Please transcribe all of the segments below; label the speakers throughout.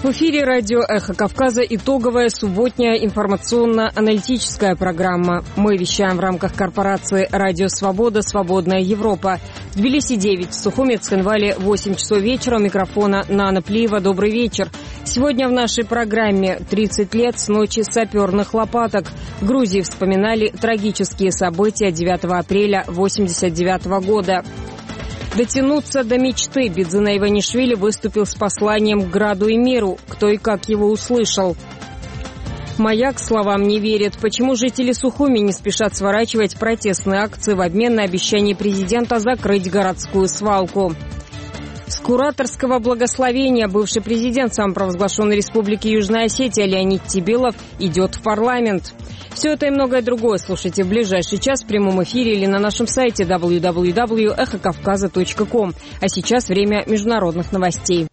Speaker 1: В эфире радио «Эхо Кавказа» итоговая субботняя информационно-аналитическая программа. Мы вещаем в рамках корпорации «Радио Свобода. Свободная Европа». В Тбилиси 9, в Сухуме, Цхинвале 8 часов вечера. У микрофона Нана Плиева. Добрый вечер. Сегодня в нашей программе 30 лет с ночи саперных лопаток. В Грузии вспоминали трагические события 9 апреля 1989 года. Дотянуться до мечты. Бидзина Иванишвили выступил с посланием к граду и миру. Кто и как его услышал? Маяк словам не верит. Почему жители Сухуми не спешат сворачивать протестные акции в обмен на обещание президента закрыть городскую свалку? С кураторского благословения бывший президент самопровозглашенной республики Южная Осетия Леонид Тебилов идет в парламент. Все это и многое другое слушайте в ближайший час в прямом эфире или на нашем сайте www.эхокавказа.ком. А сейчас время международных новостей.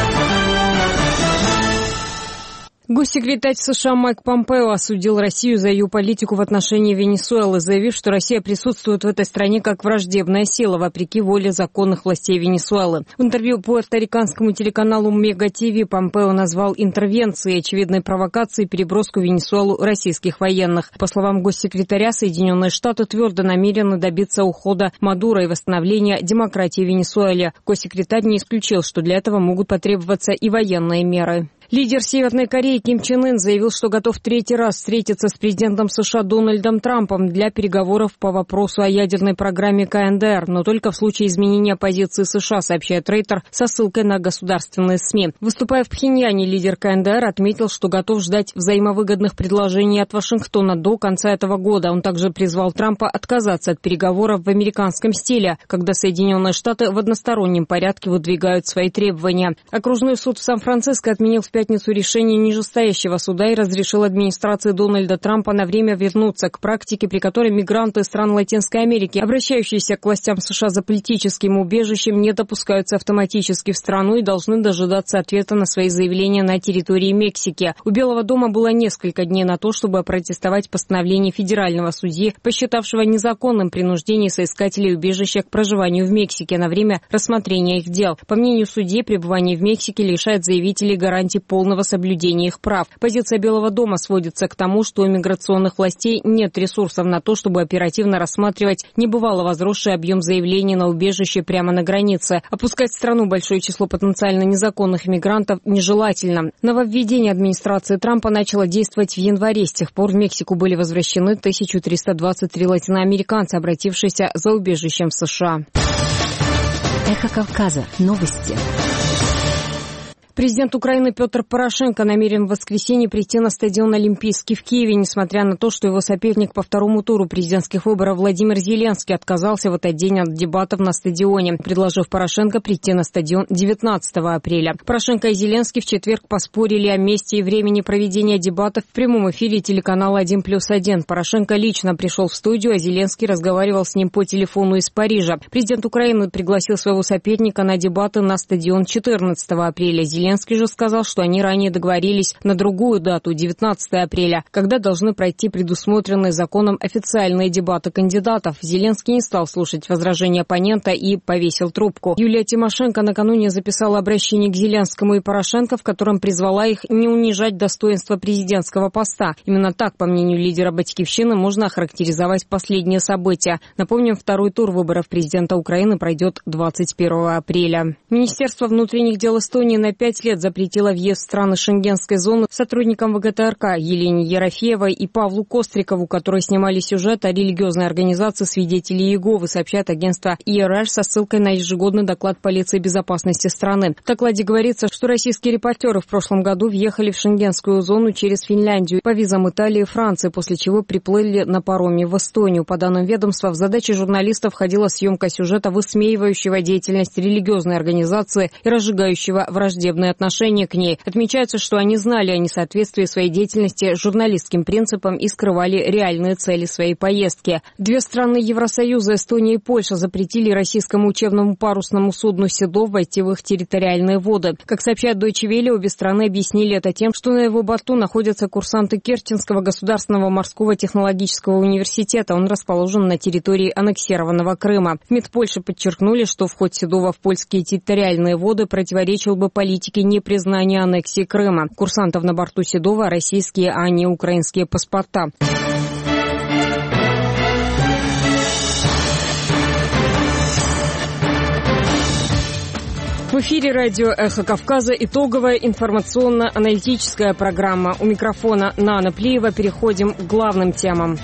Speaker 1: Госсекретарь США Майк Помпео осудил Россию за ее политику в отношении Венесуэлы, заявив, что Россия присутствует в этой стране как враждебная сила, вопреки воле законных властей Венесуэлы. В интервью пуэрториканскому телеканалу Мега ТВ Помпео назвал интервенцией очевидной провокацией переброску в Венесуэлу российских военных. По словам госсекретаря, Соединенные Штаты твердо намерены добиться ухода Мадуро и восстановления демократии в Венесуэле. Госсекретарь не исключил, что для этого могут потребоваться и военные меры. Лидер Северной Кореи Ким Чен Ын заявил, что готов третий раз встретиться с президентом США Дональдом Трампом для переговоров по вопросу о ядерной программе КНДР, но только в случае изменения позиции США, сообщает Рейтер со ссылкой на государственные СМИ. Выступая в Пхеньяне, лидер КНДР отметил, что готов ждать взаимовыгодных предложений от Вашингтона до конца этого года. Он также призвал Трампа отказаться от переговоров в американском стиле, когда Соединенные Штаты в одностороннем порядке выдвигают свои требования. Окружной суд в Сан-Франциско отменил в пятницу решение нижестоящего суда и разрешил администрации Дональда Трампа на время вернуться к практике, при которой мигранты из стран Латинской Америки, обращающиеся к властям США за политическим убежищем, не допускаются автоматически в страну и должны дожидаться ответа на свои заявления на территории Мексики. У Белого дома было несколько дней на то, чтобы опротестовать постановление федерального судьи, посчитавшего незаконным принуждение соискателей убежища к проживанию в Мексике на время рассмотрения их дел. По мнению судьи, пребывание в Мексике лишает заявителей гарантий полного соблюдения их прав. Позиция Белого дома сводится к тому, что у миграционных властей нет ресурсов на то, чтобы оперативно рассматривать небывало возросший объем заявлений на убежище прямо на границе. Опускать в страну большое число потенциально незаконных мигрантов нежелательно. Нововведение администрации Трампа начало действовать в январе. С тех пор в Мексику были возвращены 1323 латиноамериканца, обратившиеся за убежищем в США.
Speaker 2: Эхо Кавказа. Новости.
Speaker 1: Президент Украины Петр Порошенко намерен в воскресенье прийти на стадион Олимпийский в Киеве, несмотря на то, что его соперник по второму туру президентских выборов Владимир Зеленский отказался в этот день от дебатов на стадионе, предложив Порошенко прийти на стадион 19 апреля. Порошенко и Зеленский в четверг поспорили о месте и времени проведения дебатов в прямом эфире телеканала 1+1. Порошенко лично пришел в студию, а Зеленский разговаривал с ним по телефону из Парижа. Президент Украины пригласил своего соперника на дебаты на стадион 14 апреля. Зеленский же сказал, что они ранее договорились на другую дату, 19 апреля, когда должны пройти предусмотренные законом официальные дебаты кандидатов. Зеленский не стал слушать возражения оппонента и повесил трубку. Юлия Тимошенко накануне записала обращение к Зеленскому и Порошенко, в котором призвала их не унижать достоинство президентского поста. Именно так, по мнению лидера «Батькивщины», можно охарактеризовать последние события. Напомним, второй тур выборов президента Украины пройдет 21 апреля. Министерство внутренних дел Эстонии на 5 лет запретила въезд в страны Шенгенской зоны сотрудникам ВГТРК Елене Ерофеевой и Павлу Кострикову, которые снимали сюжет о религиозной организации «Свидетели Иеговы», сообщает агентство ИРР со ссылкой на ежегодный доклад полиции безопасности страны. В докладе говорится, что российские репортеры в прошлом году въехали в шенгенскую зону через Финляндию по визам Италии и Франции, после чего приплыли на пароме в Эстонию. По данным ведомства, в задачи журналистов входила съемка сюжета, высмеивающего деятельность религиозной организации и разжигающего враждебные отношение к ней. Отмечается, что они знали о несоответствии своей деятельности журналистским принципам и скрывали реальные цели своей поездки. Две страны Евросоюза, Эстония и Польша, запретили российскому учебному парусному судну «Седов» войти в их территориальные воды. Как сообщает Deutsche Welle, обе страны объяснили это тем, что на его борту находятся курсанты Керченского государственного морского технологического университета. Он расположен на территории аннексированного Крыма. В МИД Польши подчеркнули, что вход «Седова» в польские территориальные воды противоречил бы политике политики непризнания аннексии Крыма. Курсантов на борту Седова российские, а не украинские паспорта. В эфире радио «Эхо Кавказа» итоговая информационно-аналитическая программа. У микрофона Нана Плиева. Переходим к главным темам.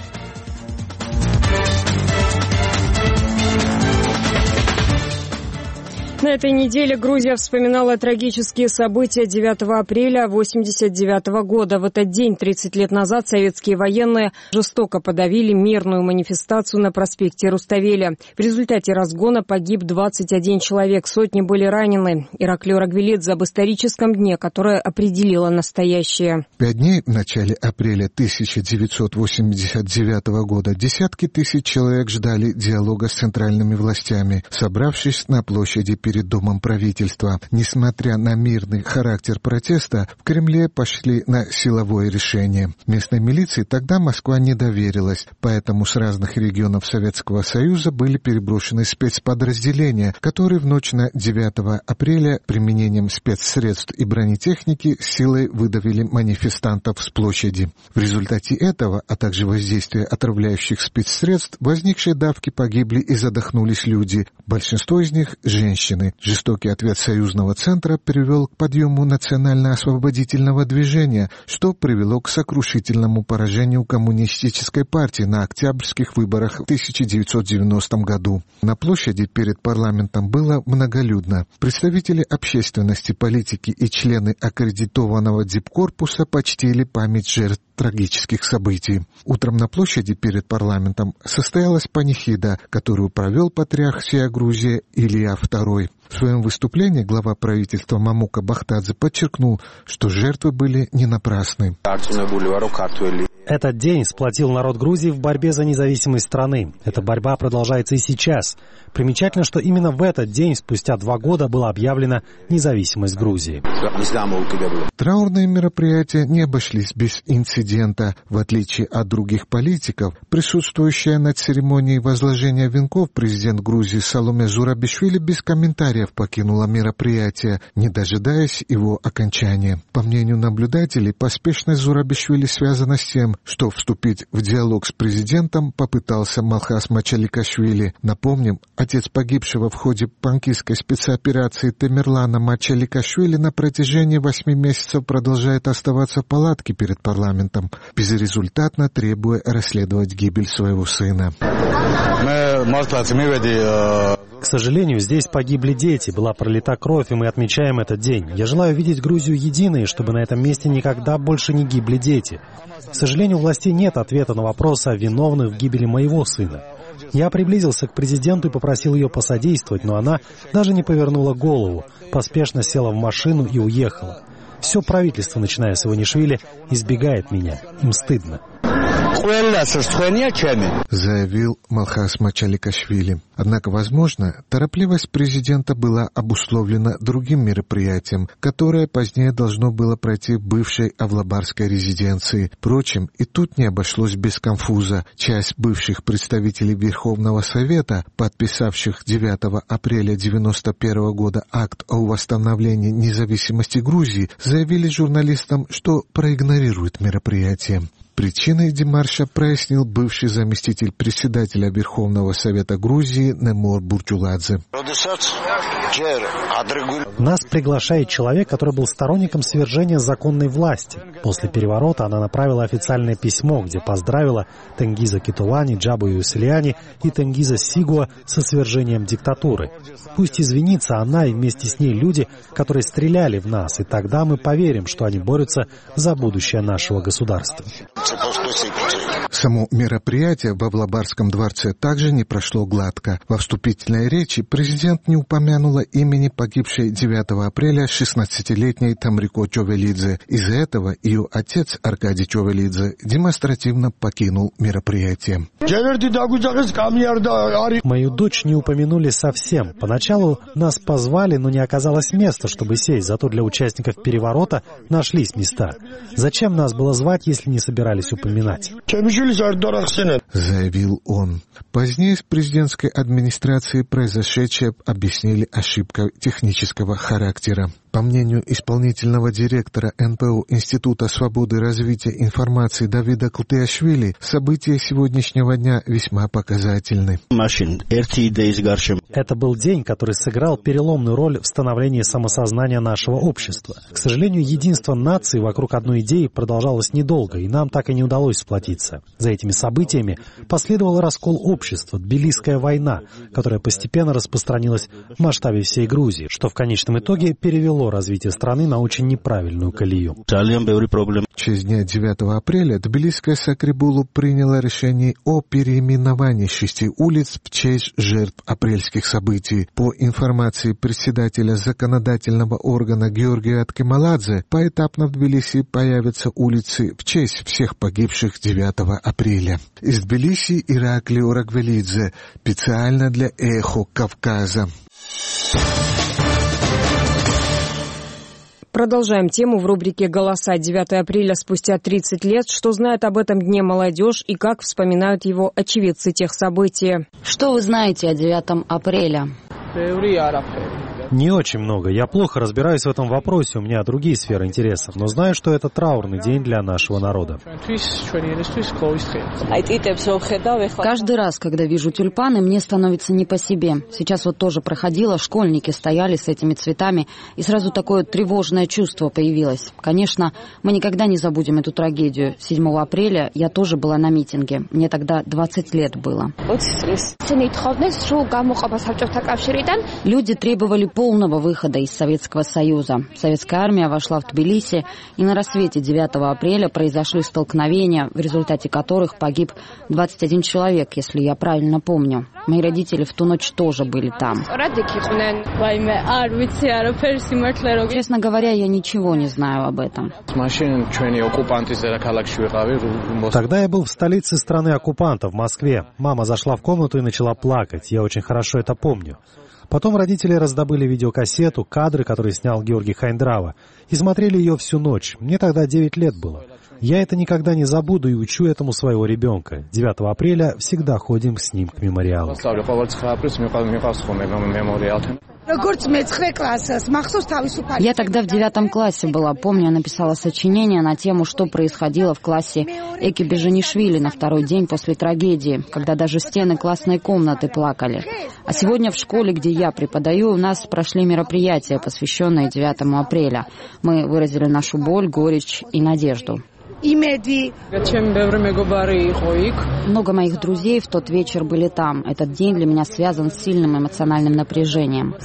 Speaker 1: На этой неделе Грузия вспоминала трагические события 9 апреля 1989 года. В этот день, 30 лет назад, советские военные жестоко подавили мирную манифестацию на проспекте Руставели. В результате разгона погиб 21 человек, сотни были ранены. Ираклий Рагвелидзе об историческом дне, которое определило настоящее.
Speaker 3: 5 дней в начале апреля 1989 года десятки тысяч человек ждали диалога с центральными властями, собравшись на площади перед Домом правительства. Несмотря на мирный характер протеста, в Кремле пошли на силовое решение. Местной милиции тогда Москва не доверилась, поэтому с разных регионов Советского Союза были переброшены спецподразделения, которые в ночь на 9 апреля применением спецсредств и бронетехники силой выдавили манифестантов с площади. В результате этого, а также воздействия отравляющих спецсредств, возникшие давки погибли и задохнулись люди, большинство из них – женщины. Жестокий ответ союзного центра привел к подъему национально-освободительного движения, что привело к сокрушительному поражению коммунистической партии на октябрьских выборах в 1990 году. На площади перед парламентом было многолюдно. Представители общественности, политики и члены аккредитованного дипкорпуса почтили память жертв трагических событий. Утром на площади перед парламентом состоялась панихида, которую провел патриарх всей Грузии Илья II. В своем выступлении глава правительства Мамука Бахтадзе подчеркнул, что жертвы были не напрасны.
Speaker 4: Этот день сплотил народ Грузии в борьбе за независимость страны. Эта борьба продолжается и сейчас. Примечательно, что именно в этот день, спустя 2 года, была объявлена независимость Грузии.
Speaker 3: Траурные мероприятия не обошлись без инцидента. В отличие от других политиков, присутствующая на церемонии возложения венков президент Грузии Саломе Зурабишвили без комментариев покинула мероприятие, не дожидаясь его окончания. По мнению наблюдателей, поспешность Зурабишвили связана с тем, что вступить в диалог с президентом попытался Малхас Мачаликашвили. Напомним, отец погибшего в ходе панкистской спецоперации Темирлана Мачаликашвили на протяжении 8 месяцев продолжает оставаться в палатке перед парламентом, безрезультатно требуя расследовать гибель своего сына.
Speaker 4: К сожалению, здесь погибли дети, была пролита кровь, и мы отмечаем этот день. Я желаю видеть Грузию единой, чтобы на этом месте никогда больше не гибли дети. К сожалению, у властей нет ответа на вопрос о виновных в гибели моего сына. Я приблизился к президенту и попросил ее посодействовать, но она даже не повернула голову, поспешно села в машину и уехала. Все правительство, начиная с Иванишвили, избегает меня. Им стыдно.
Speaker 3: Заявил Малхас Мачаликашвили. Однако, возможно, торопливость президента была обусловлена другим мероприятием, которое позднее должно было пройти в бывшей Авлабарской резиденции. Впрочем, и тут не обошлось без конфуза. Часть бывших представителей Верховного Совета, подписавших 9 апреля 1991 года акт о восстановлении независимости Грузии, заявили журналистам, что проигнорируют мероприятие. Причиной демарша прояснил бывший заместитель председателя Верховного Совета Грузии Немор Бурчуладзе.
Speaker 4: Нас приглашает человек, который был сторонником свержения законной власти. После переворота она направила официальное письмо, где поздравила Тенгиза Кетулани, Джабу Юселиани и Тенгиза Сигуа со свержением диктатуры. Пусть извинится она и вместе с ней люди, которые стреляли в нас, и тогда мы поверим, что они борются за будущее нашего государства.
Speaker 3: Само мероприятие в Авлабарском дворце также не прошло гладко. Во вступительной речи президент не упомянула имени погибшей 9 апреля 16-летней Тамрико Човелидзе. Из-за этого ее отец Аркадий Човелидзе демонстративно покинул мероприятие.
Speaker 4: Мою дочь не упомянули совсем. Поначалу нас позвали, но не оказалось места, чтобы сесть. Зато для участников переворота нашлись места. Зачем нас было звать, если не собирались упоминать?
Speaker 3: заявил он. Позднее с президентской администрацией произошедшее объяснили ошибкой технического характера. По мнению исполнительного директора НПО Института свободы развития информации Давида Кутеашвили, события сегодняшнего дня весьма показательны.
Speaker 4: Это был день, который сыграл переломную роль в становлении самосознания нашего общества. К сожалению, единство нации вокруг одной идеи продолжалось недолго, и нам так и не удалось сплотиться. За этими событиями последовал раскол общества, Тбилисская война, которая постепенно распространилась в масштабе всей Грузии, что в конечном итоге перевело развитие страны на очень неправильную колею.
Speaker 3: В честь дня 9 апреля Тбилисская Сакрибулу приняла решение о переименовании 6 улиц в честь жертв апрельских событий. По информации председателя законодательного органа Георгия Аткемаладзе, поэтапно в Тбилиси появятся улицы в честь всех погибших 9 апреля. Из Тбилиси Ираклий Орагвелидзе, специально для «Эхо Кавказа».
Speaker 1: Продолжаем тему в рубрике «Голоса». 9 апреля спустя 30 лет. Что знает об этом дне молодежь и как вспоминают его очевидцы тех событий?
Speaker 2: Что вы знаете о 9 апреля?
Speaker 4: Не очень много. Я плохо разбираюсь в этом вопросе, у меня другие сферы интересов, но знаю, что это траурный день для нашего народа.
Speaker 2: Каждый раз, когда вижу тюльпаны, мне становится не по себе. Сейчас вот тоже проходила, школьники стояли с этими цветами, и сразу такое тревожное чувство появилось. Конечно, мы никогда не забудем эту трагедию. 7 апреля я тоже была на митинге. Мне тогда 20 лет было. Люди требовали полного выхода из Советского Союза. Советская армия вошла в Тбилиси, и на рассвете 9 апреля произошли столкновения, в результате которых погиб 21 человек, если я правильно помню. Мои родители в ту ночь тоже были там. Честно говоря, я ничего не знаю об этом.
Speaker 4: Тогда я был в столице страны оккупанта, в Москве. Мама зашла в комнату и начала плакать. Я очень хорошо это помню. Потом родители раздобыли видеокассету, кадры, которые снял Георгий Хайндрава, и смотрели ее всю ночь. Мне тогда 9 лет было. Я это никогда не забуду и учу этому своего ребенка. 9 апреля всегда ходим с ним к мемориалу.
Speaker 2: Я тогда в 9 классе была. Помню, я написала сочинение на тему, что происходило в классе Эки Бежанишвили на второй день после трагедии, когда даже стены классной комнаты плакали. А сегодня в школе, где я преподаю, у нас прошли мероприятия, посвященные 9 апреля. Мы выразили нашу боль, горечь и надежду. Много моих друзей в тот вечер были там. Этот день для меня связан с сильным эмоциональным напряжением.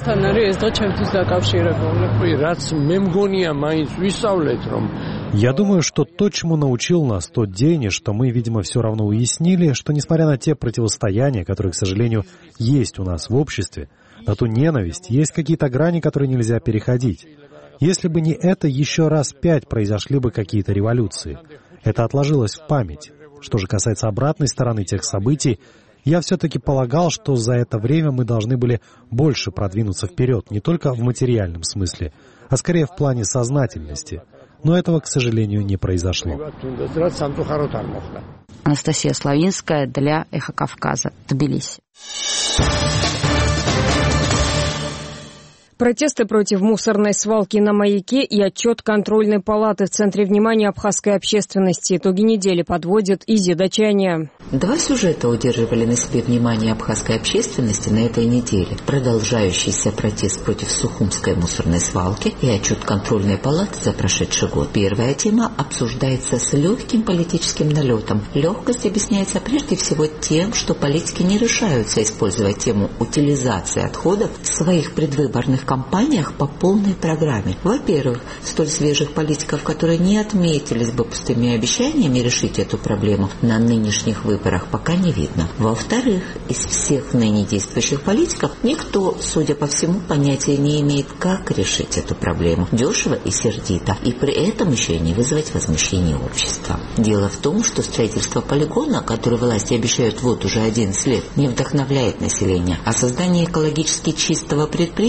Speaker 4: Я думаю, что то, чему научил нас тот день, и что мы, видимо, все равно уяснили, что несмотря на те противостояния, которые, к сожалению, есть у нас в обществе, на ту ненависть, есть какие-то грани, которые нельзя переходить. Если бы не это, еще раз 5 произошли бы какие-то революции. Это отложилось в память. Что же касается обратной стороны тех событий, я все-таки полагал, что за это время мы должны были больше продвинуться вперед, не только в материальном смысле, а скорее в плане сознательности. Но этого, к сожалению, не произошло.
Speaker 2: Анастасия Славинская для «Эхо Кавказа», Тбилиси.
Speaker 1: Протесты против мусорной свалки на Маяке и отчет контрольной палаты в центре внимания абхазской общественности. Итоги недели подводит Изи Дачаня.
Speaker 5: 2 сюжета удерживали на себе внимание абхазской общественности на этой неделе. Продолжающийся протест против Сухумской мусорной свалки и отчет контрольной палаты за прошедший год. Первая тема обсуждается с легким политическим налетом. Легкость объясняется прежде всего тем, что политики не решаются использовать тему утилизации отходов в своих предвыборных кампаниях по полной программе. Во-первых, столь свежих политиков, которые не отметились бы пустыми обещаниями решить эту проблему на нынешних выборах, пока не видно. Во-вторых, из всех ныне действующих политиков никто, судя по всему, понятия не имеет, как решить эту проблему дешево и сердито, и при этом еще и не вызвать возмущение общества. Дело в том, что строительство полигона, который власти обещают вот уже 11 лет, не вдохновляет население, а создание экологически чистого предприятия по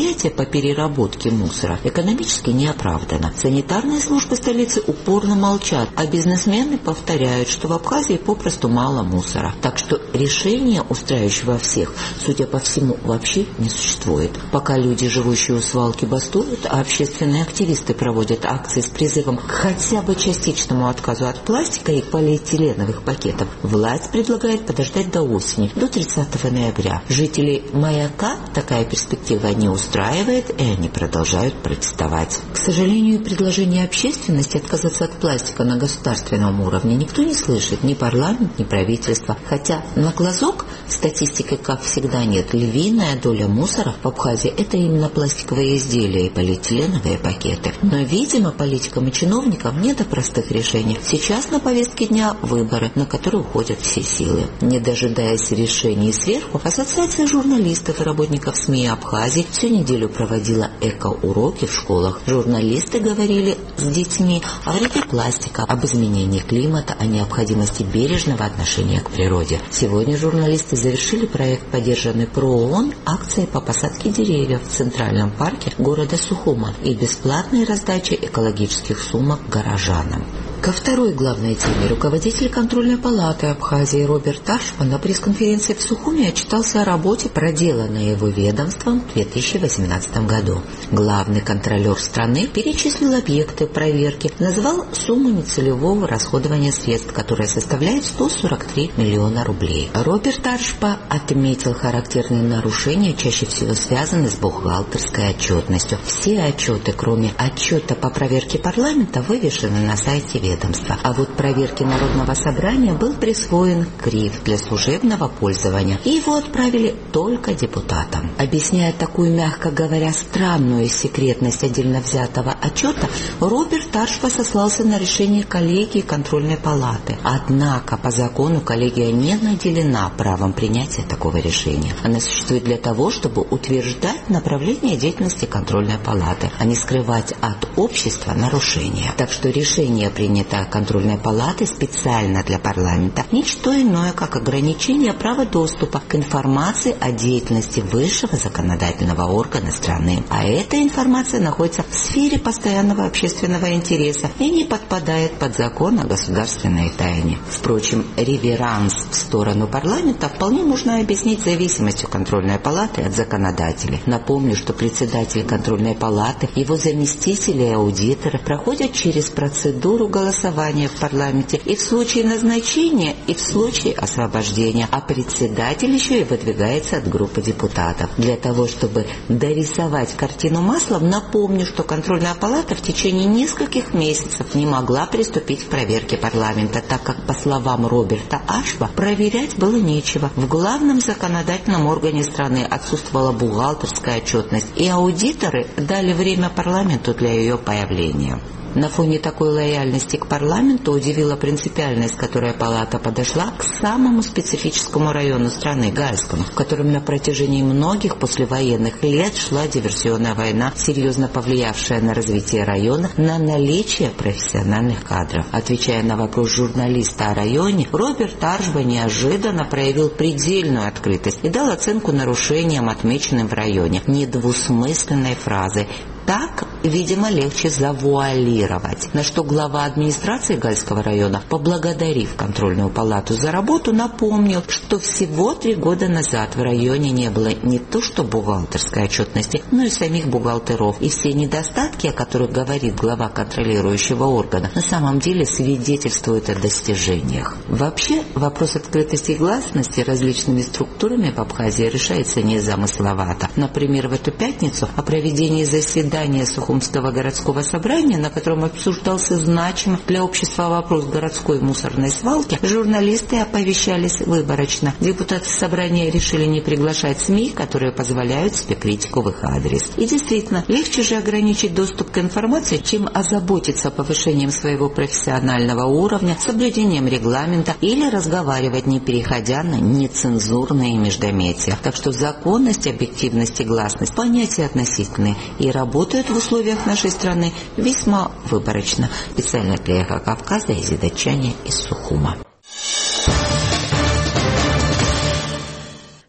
Speaker 5: переработки мусора экономически не оправдано. Санитарные службы столицы упорно молчат, а бизнесмены повторяют, что в Абхазии попросту мало мусора. Так что решения, устраивающего всех, судя по всему, вообще не существует. Пока люди, живущие у свалки, бастуют, а общественные активисты проводят акции с призывом к хотя бы частичному отказу от пластика и полиэтиленовых пакетов, власть предлагает подождать до осени, до 30 ноября. Жителей Маяка такая перспектива не устраивает, и они продолжают протестовать. К сожалению, предложение общественности отказаться от пластика на государственном уровне никто не слышит, ни парламент, ни правительство. Хотя на глазок статистики, как всегда, нет. Львиная доля мусора в Абхазии – это именно пластиковые изделия и полиэтиленовые пакеты. Но, видимо, политикам и чиновникам не до простых решений. Сейчас на повестке дня выборы, на которые уходят все силы. Не дожидаясь решений сверху, Ассоциация журналистов и работников СМИ Абхазии всю неделю проводила эко-уроки в школах. Журналисты говорили с детьми о вреде пластика, об изменении климата, о необходимости бережного отношения к природе. Сегодня журналисты завершили проект, поддержанный ПРООН, акцией по посадке деревьев в Центральном парке города Сухума и бесплатной раздачей экологических сумок горожанам. Ко второй главной теме руководитель контрольной палаты Абхазии Роберт Таршпа на пресс-конференции в Сухуме отчитался о работе, проделанной его ведомством в 2018 году. Главный контролер страны перечислил объекты проверки, назвал сумму нецелевого расходования средств, которая составляет 143 миллиона рублей. Роберт Таршпа отметил характерные нарушения, чаще всего связанные с бухгалтерской отчетностью. Все отчеты, кроме отчета по проверке парламента, вывешены на сайте ведомства. А вот проверке Народного собрания был присвоен КРИФ для служебного пользования, и его отправили только депутатам. Объясняя такую, мягко говоря, странную секретность отдельно взятого отчета, Роберт Таршпа сослался на решение коллегии контрольной палаты. Однако по закону коллегия не наделена правом принятия такого решения. Она существует для того, чтобы утверждать направление деятельности контрольной палаты, а не скрывать от общества нарушения. Так что решение, принятое контрольной палаты специально для парламента, ничто иное, как ограничение права доступа к информации о деятельности высшего законодательного органа страны. А эта информация находится в сфере постоянного общественного интереса и не подпадает под закон о государственной тайне. Впрочем, реверанс в сторону парламента вполне можно объяснить зависимостью контрольной палаты от законодателей. Напомню, что председатель контрольной палаты, его заместители и аудиторы проходят через процедуру голосования в парламенте и в случае назначения, и в случае освобождения, а председатель еще и выдвигается от группы депутатов. Для того, чтобы дорисовать картину маслом, напомню, что контрольная палата в течение нескольких месяцев не могла приступить к проверке парламента, так как, по словам Роберта Таршпа, проверять было нечего. В главном законодательном органе страны отсутствовала бухгалтерская отчетность, и аудиторы дали время парламенту для ее появления. На фоне такой лояльности к парламенту удивила принципиальность, с которой палата подошла к самому специфическому району страны, Гальскому, в котором на протяжении многих послевоенных лет шла диверсионная война, серьезно повлиявшая на развитие района, на наличие профессиональных кадров. Отвечая на вопрос журналиста о районе, Роберт Таршпа неожиданно проявил предельную открытость и дал оценку нарушениям, отмеченным в районе, недвусмысленной фразой: «Так, видимо, легче завуалировать». На что глава администрации Гальского района, поблагодарив контрольную палату за работу, напомнил, что всего 3 года назад в районе не было не то что бухгалтерской отчетности, но и самих бухгалтеров. И все недостатки, о которых говорит глава контролирующего органа, на самом деле свидетельствуют о достижениях. Вообще, вопрос открытости и гласности различными структурами в Абхазии решается незамысловато. Например, в эту пятницу о проведении заседания Сухумского городского собрания, на котором обсуждался значимый для общества вопрос городской мусорной свалки, журналисты оповещались выборочно. Депутаты собрания решили не приглашать СМИ, которые позволяют себе критику в их адрес. И действительно, легче же ограничить доступ к информации, чем озаботиться повышением своего профессионального уровня, соблюдением регламента или разговаривать, не переходя на нецензурные междометия. Так что законность, объективность и гласность – понятия относительные и работают в условиях нашей страны весьма выборочно. Специально для «Эхо Кавказа» Изида Чаня из Сухума.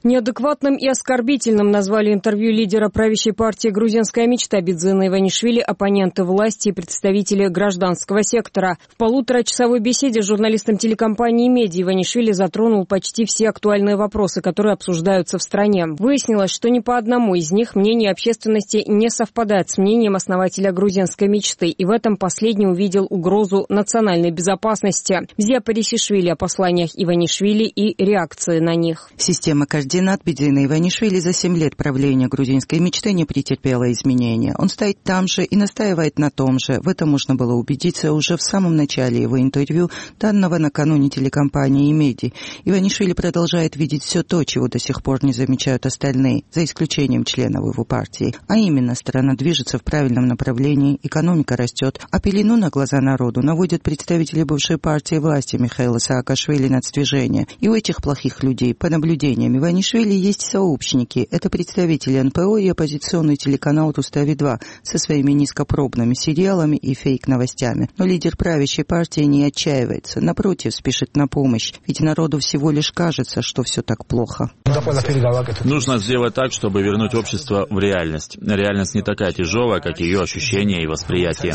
Speaker 1: Неадекватным и оскорбительным назвали интервью лидера правящей партии «Грузинская мечта» Бидзина Иванишвили оппоненты власти и представители гражданского сектора. В полуторачасовой беседе с журналистом телекомпании «Медиа» Иванишвили затронул почти все актуальные вопросы, которые обсуждаются в стране. Выяснилось, что ни по одному из них мнение общественности не совпадает с мнением основателя «Грузинской мечты», и в этом последний увидел угрозу национальной безопасности. Мзия Парисишвили о посланиях Иванишвили и реакции на них.
Speaker 6: Система координат Бидзина Иванишвили за 7 лет правления «Грузинской мечты» не претерпела изменения. Он стоит там же и настаивает на том же. В этом можно было убедиться уже в самом начале его интервью, данного накануне телекомпании «Медиа». Иванишвили продолжает видеть все то, чего до сих пор не замечают остальные, за исключением членов его партии. А именно, страна движется в правильном направлении, экономика растет, а пелену на глаза народу наводят представители бывшей партии власти Михаила Саакашвили «Нацдвижение». И у этих плохих людей, по наблюдениям Иванишвили, есть сообщники. Это представители НПО и оппозиционный телеканал «Рустави-2» со своими низкопробными сериалами и фейк-новостями. Но лидер правящей партии не отчаивается. Напротив, спешит на помощь. Ведь народу всего лишь кажется, что все так плохо.
Speaker 7: Нужно сделать так, чтобы вернуть общество в реальность. Реальность не такая тяжелая, как ее ощущения и восприятие.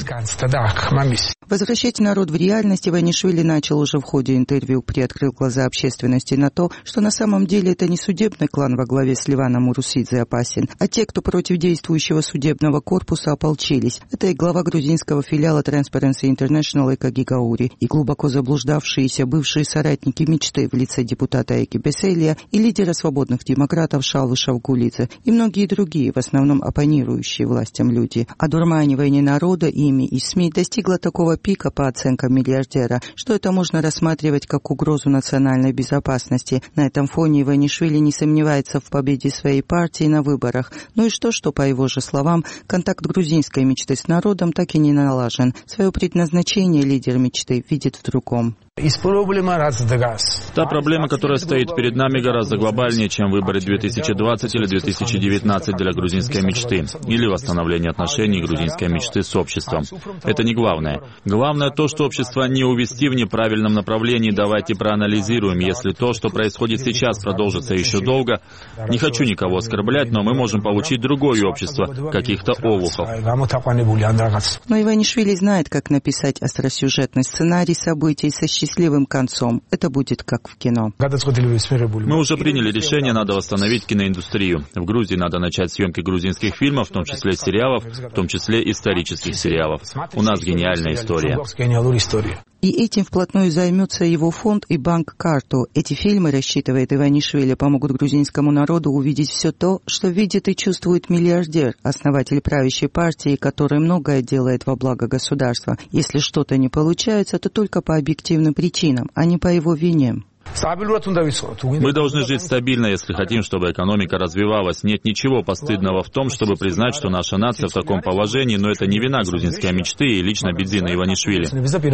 Speaker 6: Возвращать народ в реальность Иванишвили начал уже в ходе интервью, приоткрыл глаза общественности на то, что на самом деле это не судебный клан во главе с Ливаном Урусидзе опасен, а те, кто против действующего судебного корпуса ополчились. Это и глава грузинского филиала Transparency International Эка Гигаури, и глубоко заблуждавшиеся бывшие соратники мечты в лице депутата Эки Беселия и лидера свободных демократов Шалвы Шавгулидзе, и многие другие, в основном оппонирующие властям люди. Одурманивание народа ими и СМИ достигло такого пика, по оценкам миллиардера, что это можно рассматривать как угрозу национальной безопасности. На этом фоне Иванишвили не сомневается в победе своей партии на выборах. Ну и что, по его же словам, контакт грузинской мечты с народом так и не налажен. Свое предназначение лидер мечты видит в другом.
Speaker 7: Та проблема, которая стоит перед нами, гораздо глобальнее, чем выборы 2020 или 2019 для грузинской мечты, или восстановление отношений грузинской мечты с обществом. Это не главное. Главное то, что общество не увести в неправильном направлении. Давайте проанализируем, если то, что происходит сейчас, продолжится еще долго. Не хочу никого оскорблять, но мы можем получить другое общество, каких-то олухов.
Speaker 6: Но Иванишвили знает, как написать остросюжетный сценарий событий со счастливым концом. Это будет как в кино.
Speaker 7: Мы уже приняли решение, надо восстановить киноиндустрию. В Грузии надо начать съемки грузинских фильмов, в том числе сериалов, в том числе исторических сериалов. У нас гениальная история.
Speaker 6: И этим вплотную займется его фонд и банк «Карту». Эти фильмы, рассчитывает Иванишвили, помогут грузинскому народу увидеть все то, что видит и чувствует миллиардер, основатель правящей партии, который многое делает во благо государства. Если что-то не получается, то только по объективным причинам, а не по его вине.
Speaker 7: Мы должны жить стабильно, если хотим, чтобы экономика развивалась. Нет ничего постыдного в том, чтобы признать, что наша нация в таком положении, но это не вина грузинской мечты и лично Бидзина Иванишвили.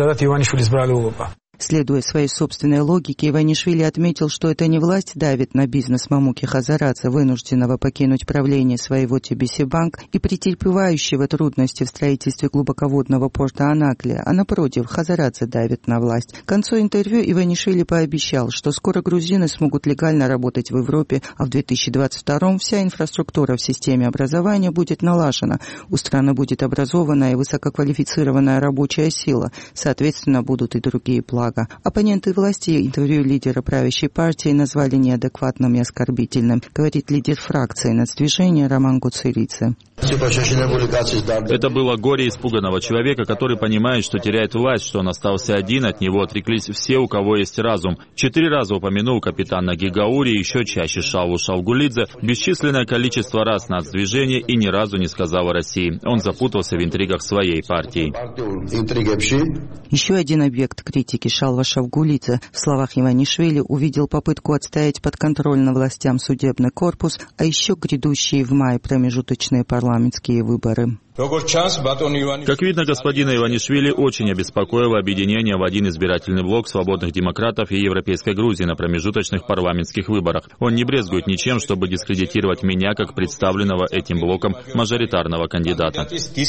Speaker 6: Следуя своей собственной логике, Иванишвили отметил, что это не власть давит на бизнес Мамуки Хазарадзе, вынужденного покинуть правление своего TBC Bank и претерпевающего трудности в строительстве глубоководного порта Анаклия, а напротив, Хазарадзе давит на власть. К концу интервью Иванишвили пообещал, что скоро грузины смогут легально работать в Европе, а в 2022-м вся инфраструктура в системе образования будет налажена, у страны будет образованная и высококвалифицированная рабочая сила, соответственно, будут и другие блага. Оппоненты власти интервью лидера правящей партии назвали неадекватным и оскорбительным, говорит лидер фракции Нацдвижения Роман Гуцеридзе.
Speaker 7: Это было горе испуганного человека, который понимает, что теряет власть, что он остался один, от него отреклись все, у кого есть разум. 4 раза упомянул капитана Гигаури, еще чаще Шалву Шавгулидзе, бесчисленное количество раз Нацдвижение и ни разу не сказал о России. Он запутался в интригах своей партии.
Speaker 6: Еще один объект критики Шалва Шавгулидзе в словах Иванишвили увидел попытку отстоять подконтрольно властям судебный корпус, а еще грядущие в мае промежуточные парламентские выборы.
Speaker 7: Как видно, господина Иванишвили очень обеспокоило объединение в один избирательный блок свободных демократов и Европейской Грузии на промежуточных парламентских выборах. Он не брезгует ничем, чтобы дискредитировать меня как представленного этим блоком мажоритарного кандидата.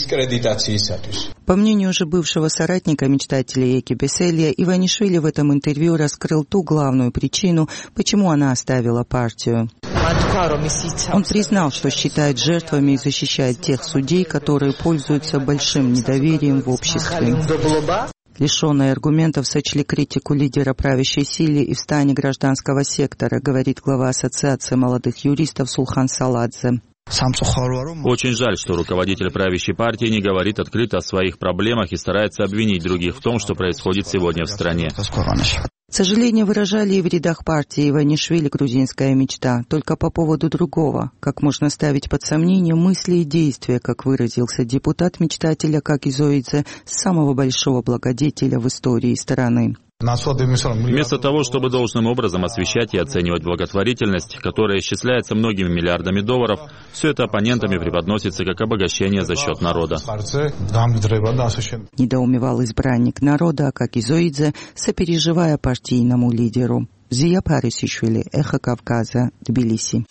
Speaker 6: По мнению уже бывшего соратника мечтателей Эки Беселия, Иванишвили в этом интервью раскрыл ту главную причину, почему она оставила партию. Он признал, что считает жертвами и защищает тех судей, которые пользуются большим недоверием в обществе. Лишенные аргументов сочли критику лидера правящей силы и в стане гражданского сектора, говорит глава Ассоциации молодых юристов Сулхан Саладзе.
Speaker 7: Очень жаль, что руководитель правящей партии не говорит открыто о своих проблемах и старается обвинить других в том, что происходит сегодня в стране.
Speaker 6: Сожаление выражали и в рядах партии Иванишвили «Грузинская мечта», только по поводу другого. Как можно ставить под сомнение мысли и действия, как выразился депутат-мечтатель Акаки Зоидзе, самого большого благодетеля в истории страны.
Speaker 7: Вместо того, чтобы должным образом освещать и оценивать благотворительность, которая исчисляется многими миллиардами долларов, все это оппонентами преподносится как обогащение за счет народа.
Speaker 6: Недоумевал избранник народа Акаки Зоидзе, сопереживая партийному лидеру. Зия Парисишвили, Эхо Кавказа, Тбилиси.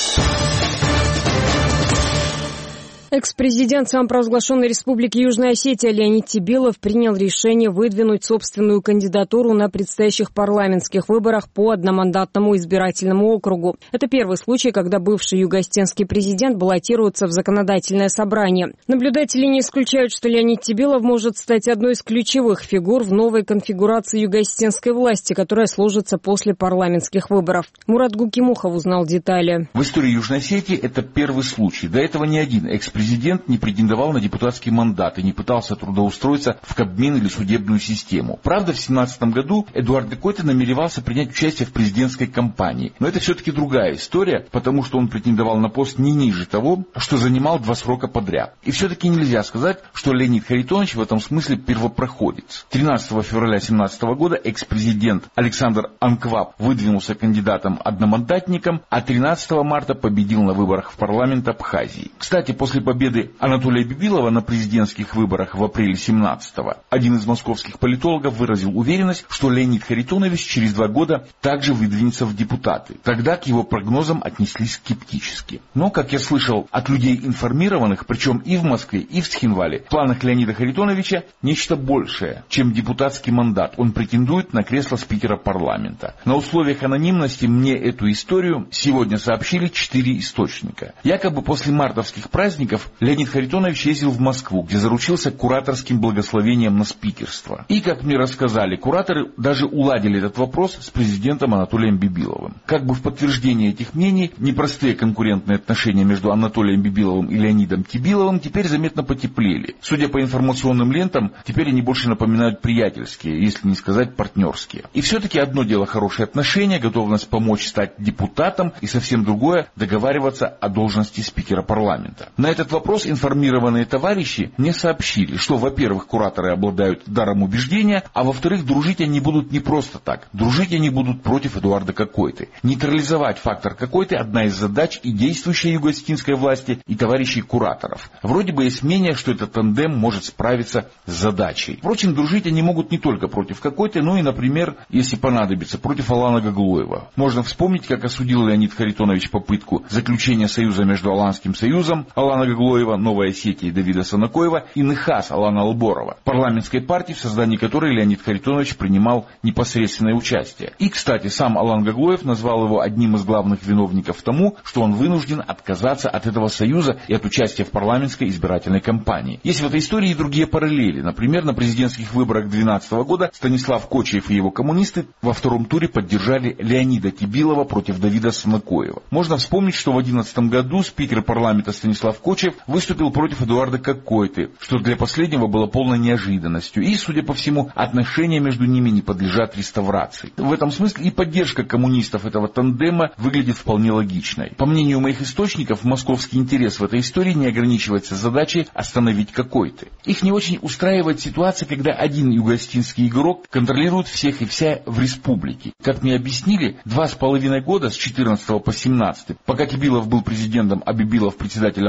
Speaker 1: Экс-президент самопровозглашенной Республики Южная Осетия Леонид Тебилов принял решение выдвинуть собственную кандидатуру на предстоящих парламентских выборах по одномандатному избирательному округу. Это первый случай, когда бывший югоостенский президент баллотируется в законодательное собрание. Наблюдатели не исключают, что Леонид Тебилов может стать одной из ключевых фигур в новой конфигурации югоостенской власти, которая сложится после парламентских выборов. Мурат Гукимухов узнал детали.
Speaker 8: В истории Южной Осетии это первый случай. До этого ни один экс-президент не претендовал на депутатский мандат и не пытался трудоустроиться в Кабмин или судебную систему. Правда, в 2017 году Эдуард Декойта намеревался принять участие в президентской кампании. Но это все-таки другая история, потому что он претендовал на пост не ниже того, что занимал 2 срока подряд. И все-таки нельзя сказать, что Леонид Харитонович в этом смысле первопроходец. 13 февраля 2017 года экс-президент Александр Анкваб выдвинулся кандидатом-одномандатником, а 13 марта победил на выборах в парламент Абхазии. Кстати, после победы Анатолия Бибилова на президентских выборах в апреле 17-го, один из московских политологов выразил уверенность, что Леонид Харитонович через 2 года также выдвинется в депутаты. Тогда к его прогнозам отнеслись скептически. Но, как я слышал от людей информированных, причем и в Москве, и в Цхинвале, в планах Леонида Харитоновича нечто большее, чем депутатский мандат. Он претендует на кресло спикера парламента. На условиях анонимности мне эту историю сегодня сообщили 4 источника. Якобы после мартовских праздников Леонид Харитонович ездил в Москву, где заручился кураторским благословением на спикерство. И, как мне рассказали, кураторы даже уладили этот вопрос с президентом Анатолием Бибиловым. Как бы в подтверждение этих мнений, непростые конкурентные отношения между Анатолием Бибиловым и Леонидом Тебиловым теперь заметно потеплели. Судя по информационным лентам, теперь они больше напоминают приятельские, если не сказать партнерские. И все-таки одно дело хорошие отношения, готовность помочь стать депутатом, и совсем другое договариваться о должности спикера парламента. На этот вопрос информированные товарищи мне сообщили, что, во-первых, кураторы обладают даром убеждения, а во-вторых, дружить они будут не просто так. Дружить они будут против Эдуарда Кокойты. Нейтрализовать фактор Кокойты – одна из задач и действующей югоостинской власти, и товарищей кураторов. Вроде бы есть мнение, что этот тандем может справиться с задачей. Впрочем, дружить они могут не только против Кокойты, но и, например, если понадобится, против Алана Гаглоева. Можно вспомнить, как осудил Леонид Харитонович попытку заключения союза между Аланским союзом Алана Гаглоева, Новой Осетии Давида Санакоева и НХАС Алана Алборова, парламентской партии, в создании которой Леонид Харитонович принимал непосредственное участие. И, кстати, сам Алан Гаглоев назвал его одним из главных виновников тому, что он вынужден отказаться от этого союза и от участия в парламентской избирательной кампании. Есть в этой истории и другие параллели. Например, на президентских выборах 2012 года Станислав Кочиев и его коммунисты во втором туре поддержали Леонида Тебилова против Давида Санакоева. Можно вспомнить, что в 2011 году спикер парламента Станислав Кочиев выступил против Эдуарда Кокойты, что для последнего было полной неожиданностью. И, судя по всему, отношения между ними не подлежат реставрации. В этом смысле и поддержка коммунистов этого тандема выглядит вполне логичной. По мнению моих источников, московский интерес в этой истории не ограничивается задачей остановить Кокойты. Их не очень устраивает ситуация, когда один югоостинский игрок контролирует всех и вся в республике. Как мне объяснили, 2,5 года с 14 по 17, пока Тебилов был президентом, а Бибилов председателем парламента,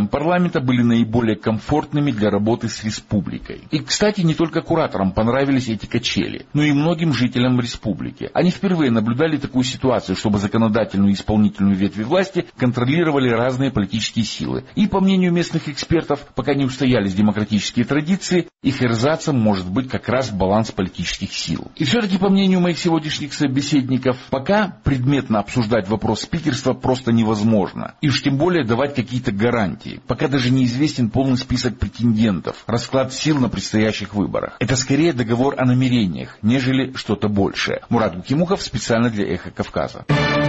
Speaker 8: парламента были наиболее комфортными для работы с республикой. И, кстати, не только кураторам понравились эти качели, но и многим жителям республики. Они впервые наблюдали такую ситуацию, чтобы законодательную и исполнительную ветви власти контролировали разные политические силы. И, по мнению местных экспертов, пока не устоялись демократические традиции, их эрзацем может быть как раз баланс политических сил. И все-таки, по мнению моих сегодняшних собеседников, пока предметно обсуждать вопрос спикерства просто невозможно. И уж тем более давать какие-то гарантии. Пока даже неизвестен полный список претендентов, расклад сил на предстоящих выборах. Это скорее договор о намерениях, нежели что-то большее. Мурат Гукимухов специально для «Эхо Кавказа».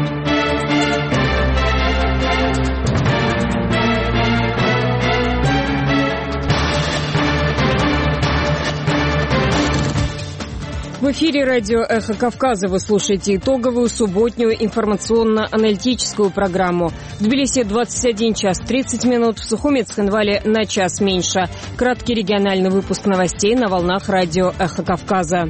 Speaker 1: В эфире радио «Эхо Кавказа» вы слушаете итоговую субботнюю информационно-аналитическую программу. В Тбилиси 21 час 30 минут, в Сухуми, Цхинвале на час меньше. Краткий региональный выпуск новостей на волнах радио «Эхо Кавказа».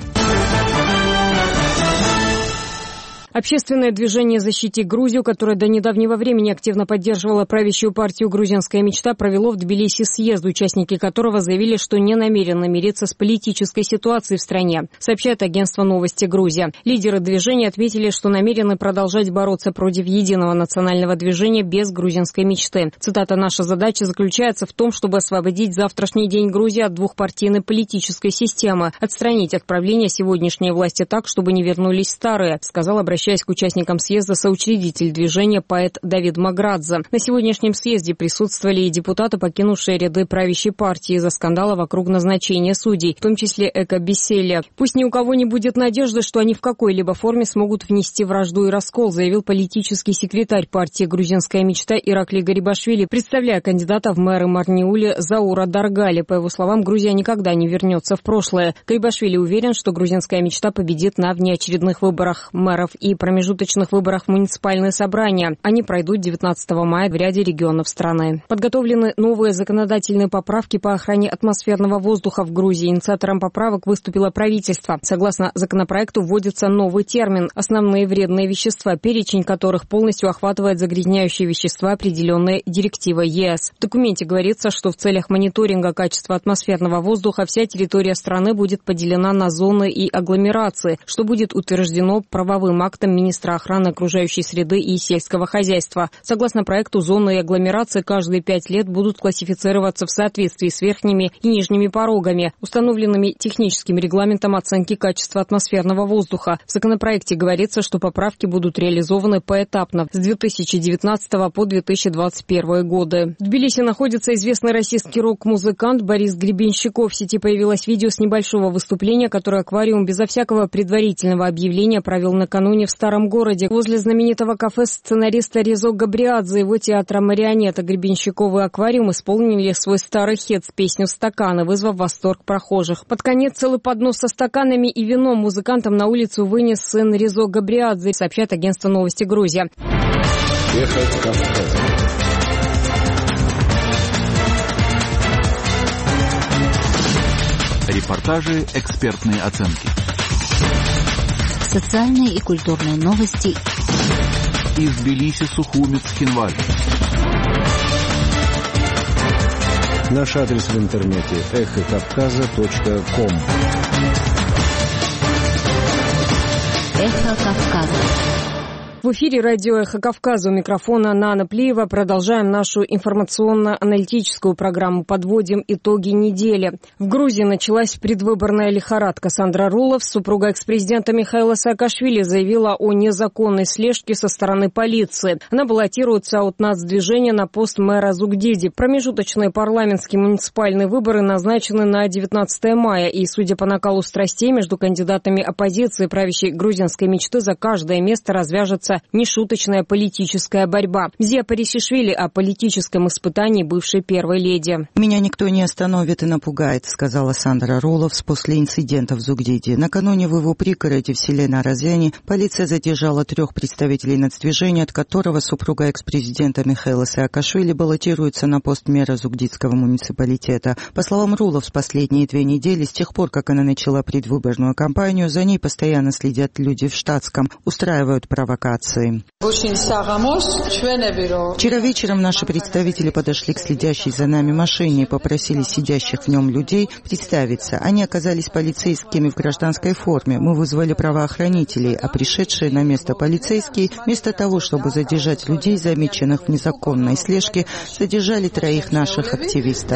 Speaker 1: Общественное движение «Защити Грузию», которое до недавнего времени активно поддерживало правящую партию «Грузинская мечта», провело в Тбилиси съезд, участники которого заявили, что не намерены мириться с политической ситуацией в стране, сообщает агентство «Новости Грузия». Лидеры движения отметили, что намерены продолжать бороться против единого национального движения без грузинской мечты. Цитата: «Наша задача заключается в том, чтобы освободить завтрашний день Грузии от двухпартийной политической системы, отстранить от правления сегодняшние власти так, чтобы не вернулись старые», сказал, обращаясь к участникам съезда, соучредитель движения поэт Давид Маградзе. На сегодняшнем съезде присутствовали и депутаты, покинувшие ряды правящей партии из-за скандала вокруг назначения судей, в том числе Эко Беселия. «Пусть ни у кого не будет надежды, что они в какой-либо форме смогут внести вражду и раскол», заявил политический секретарь партии «Грузинская мечта» Иракли Гарибашвили, представляя кандидата в мэры Марниуле Заура Даргали. По его словам, Грузия никогда не вернется в прошлое. Гарибашвили уверен, что «Грузинская мечта» победит на внеочередных выборах мэров и промежуточных выборах в муниципальные собрания. Они пройдут 19 мая в ряде регионов страны. Подготовлены новые законодательные поправки по охране атмосферного воздуха в Грузии. Инициатором поправок выступило правительство. Согласно законопроекту, вводится новый термин «основные вредные вещества», перечень которых полностью охватывает загрязняющие вещества, определенные директивой ЕС. В документе говорится, что в целях мониторинга качества атмосферного воздуха вся территория страны будет поделена на зоны и агломерации, что будет утверждено правовым актом министра охраны окружающей среды и сельского хозяйства. Согласно проекту, зоны и агломерации каждые 5 лет будут классифицироваться в соответствии с верхними и нижними порогами, установленными техническим регламентом оценки качества атмосферного воздуха. В законопроекте говорится, что поправки будут реализованы поэтапно с 2019 по 2021 годы. В Тбилиси находится известный российский рок-музыкант Борис Гребенщиков. В сети появилось видео с небольшого выступления, которое аквариум безо всякого предварительного объявления провел накануне в Старом городе. Возле знаменитого кафе сценариста Резо Габриадзе и его театра «Марионета» Гребенщиков и аквариум исполнили свой старый хит с песню «Стаканы», вызвав восторг прохожих. Под конец целый поднос со стаканами и вином музыкантам на улицу вынес сын Резо Габриадзе, сообщает агентство «Новости Грузия».
Speaker 9: Эхо Кавказа. Репортажи, экспертные оценки.
Speaker 10: Социальные и культурные новости
Speaker 9: из Тбилиси, Сухуми, Цхинвале. Наш адрес в интернете эхокавказа.ком.
Speaker 10: Эхо Кавказа.
Speaker 1: В эфире радио «Эхо Кавказа», у микрофона Нана Плиева. Продолжаем нашу информационно-аналитическую программу. Подводим итоги недели. В Грузии началась предвыборная лихорадка. Сандра Рулов, супруга экс-президента Михаила Саакашвили, заявила о незаконной слежке со стороны полиции. Она баллотируется от нацдвижения на пост мэра Зугдиди. Промежуточные парламентские муниципальные выборы назначены на 19 мая. И, судя по накалу страстей между кандидатами оппозиции правящей грузинской мечты, за каждое место развяжется нешуточная политическая борьба. Зия Парисишвили о политическом испытании бывшей первой леди.
Speaker 6: «Меня никто не остановит и напугает», — сказала Сандра Руловс после инцидента в Зугдиди. Накануне в его пригороде в селе Наразяне полиция задержала 3 представителей нацдвижения, от которого супруга экс-президента Михаила Саакашвили баллотируется на пост мэра Зугдидского муниципалитета. По словам Руловс, последние 2 недели, с тех пор, как она начала предвыборную кампанию, за ней постоянно следят люди в штатском, устраивают провокации. ситуации. Вчера вечером наши представители подошли к следящей за нами машине и попросили сидящих в нем людей представиться. Они оказались полицейскими в гражданской форме. Мы вызвали правоохранителей, а пришедшие на место полицейские, вместо того, чтобы задержать людей, замеченных в незаконной слежке, задержали 3 наших активистов.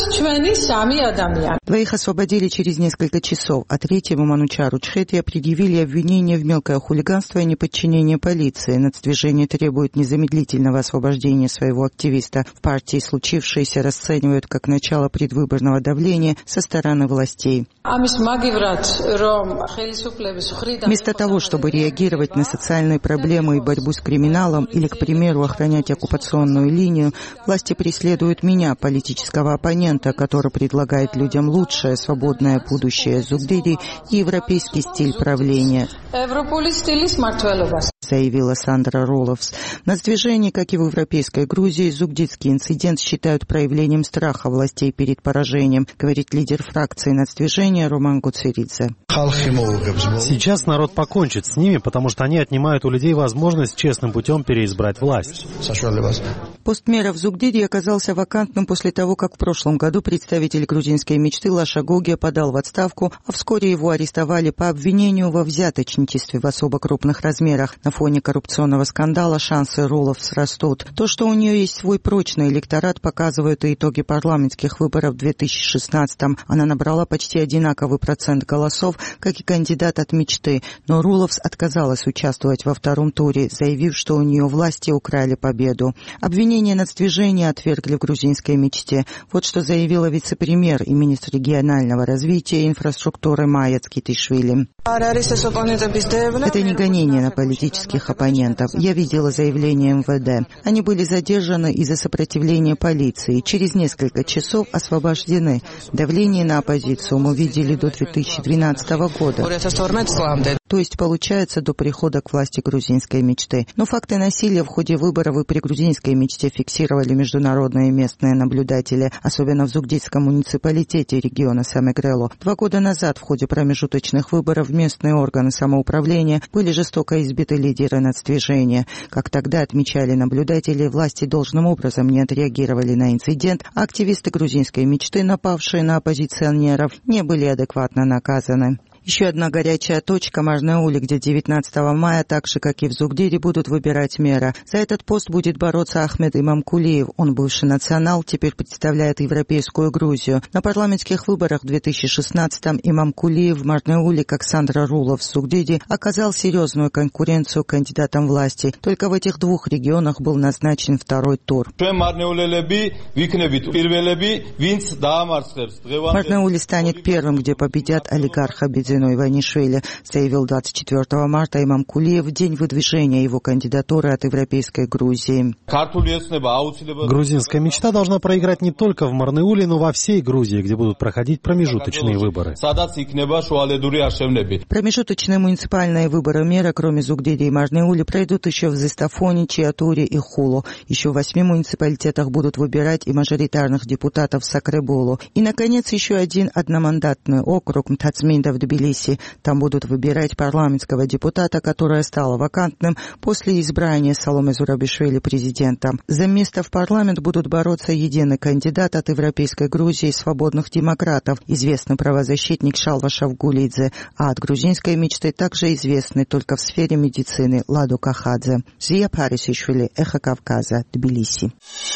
Speaker 6: 2 освободили через несколько часов, а 3-му Манучару Чхети предъявили обвинение в мелкое хулиганство и неподчинение полиции. Нацдвижение требует незамедлительного освобождения своего активиста. В партии случившееся расценивают как начало предвыборного давления со стороны властей. Вместо того, чтобы реагировать на социальные проблемы и борьбу с криминалом или, к примеру, охранять оккупационную линию, власти преследуют меня, политического оппонента, который предлагает людям лучшее, свободное будущее Зугдиди и европейский стиль правления, заявила Сандра Роловс. В нацдвижении, как и в европейской Грузии, зугдидский инцидент считают проявлением страха властей перед поражением, говорит лидер фракции нацдвижения Роман Гуцеридзе.
Speaker 4: Сейчас народ покончит с ними, потому что они отнимают у людей возможность честным путем переизбрать власть.
Speaker 6: Пост мэра в Зугдиди оказался вакантным после того, как в прошлом году представитель грузинской мечты Лаша Гогия подал в отставку, а вскоре его арестовали по обвинению во взяточничестве в особо крупных размерах. На фоне коррупционного скандала шансы Роловс растут. То, что у нее есть свой прочный электорат, показывают и итоги парламентских выборов в 2016-м. Она набрала почти одинаковый процент голосов, как и кандидат от мечты. Но Роловс отказалась участвовать во втором туре, заявив, что у нее власти украли победу. Обвинения нацдвижения отвергли в грузинской мечте. Вот что заявила вице-премьер и министр регионального развития и инфраструктуры Майя Цкитишвили. Это не гонение на политических оппонентов. Я видела заявление МВД. Они были задержаны из-за сопротивления полиции. Через несколько часов освобождены. Давление на оппозицию мы видели до 2012 года. То есть, получается, до прихода к власти грузинской мечты. Но факты насилия в ходе выборов и при грузинской мечте фиксировали международные и местные наблюдатели, особенно в Зугдидском муниципалитете региона Самегрело. 2 года назад в ходе промежуточных выборов местные органы самоуправления были жестоко избиты лидеры нацдвижения. Как тогда отмечали наблюдатели, власти должным образом не отреагировали на инцидент, а активисты грузинской мечты, напавшие на оппозиционеров, не были адекватно наказаны. Еще одна горячая точка – Мажне-Ули, где 19 мая, так же, как и в Зугдиди, будут выбирать мэра. За этот пост будет бороться Ахмед Имамкулиев. Он бывший национал, теперь представляет европейскую Грузию. На парламентских выборах в 2016-м Имамкулиев в Мажне-Ули, как Сандра Рулов в Зугдиди, оказал серьезную конкуренцию кандидатам власти. Только в этих 2 регионах был назначен второй тур. Мажне-Ули станет первым, где победят олигарха Бедзино Иванишвили, заявил 24 марта Имамкулиев в день выдвижения его кандидатуры от европейской Грузии.
Speaker 4: Грузинская мечта должна проиграть не только в Марнеуле, но во всей Грузии, где будут проходить промежуточные выборы.
Speaker 6: Промежуточные муниципальные выборы мэра, кроме Зугдиди и Мажне-Ули, пройдут еще в Зистафоне, Чиатуре и Хулу. Еще в 8 муниципалитетах будут выбирать и мажоритарных депутатов в Сакреболу. И, наконец, еще один одномандатный округ Мтацминда в Тбилиси. Там будут выбирать парламентского депутата, которое стало вакантным после избрания Саломе Зурабишвили президентом. За место в парламент будут бороться единый кандидат от европейской Грузии свободных демократов, известный правозащитник Шалва Шавгулидзе, а от грузинской мечты также известный только в сфере медицины Ладу Кахадзе. Зия Парисишвили, Эхо Кавказа, Тбилиси.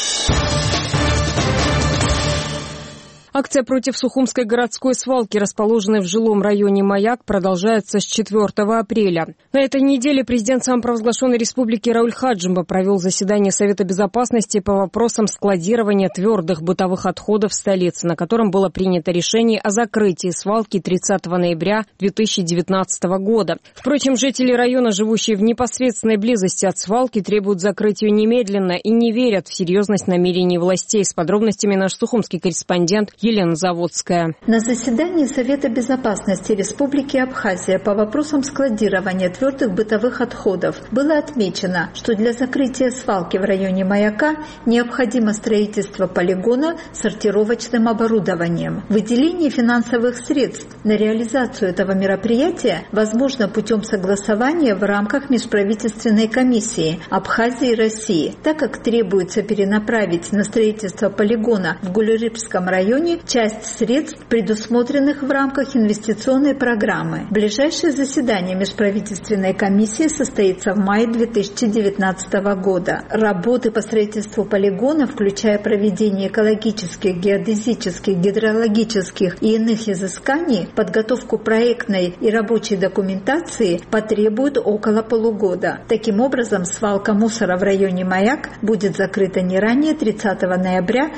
Speaker 1: Акция против Сухумской городской свалки, расположенной в жилом районе Маяк, продолжается с 4 апреля. На этой неделе президент самопровозглашенной республики Рауль Хаджимба провел заседание Совета безопасности по вопросам складирования твердых бытовых отходов в столице, на котором было принято решение о закрытии свалки 30 ноября 2019 года. Впрочем, жители района, живущие в непосредственной близости от свалки, требуют закрыть ее немедленно и не верят в серьезность намерений властей. С подробностями наш сухумский корреспондент Елена Заводская.
Speaker 11: На заседании Совета безопасности Республики Абхазия по вопросам складирования твердых бытовых отходов было отмечено, что для закрытия свалки в районе Маяка необходимо строительство полигона с сортировочным оборудованием. Выделение финансовых средств на реализацию этого мероприятия возможно путем согласования в рамках межправительственной комиссии Абхазии и России, так как требуется перенаправить на строительство полигона в Гулерыбском районе часть средств, предусмотренных в рамках инвестиционной программы. Ближайшее заседание межправительственной комиссии состоится в мае 2019 года. Работы по строительству полигона, включая проведение экологических, геодезических, гидрологических и иных изысканий, подготовку проектной и рабочей документации потребуют около полугода. Таким образом, свалка мусора в районе Маяк будет закрыта не ранее 30 ноября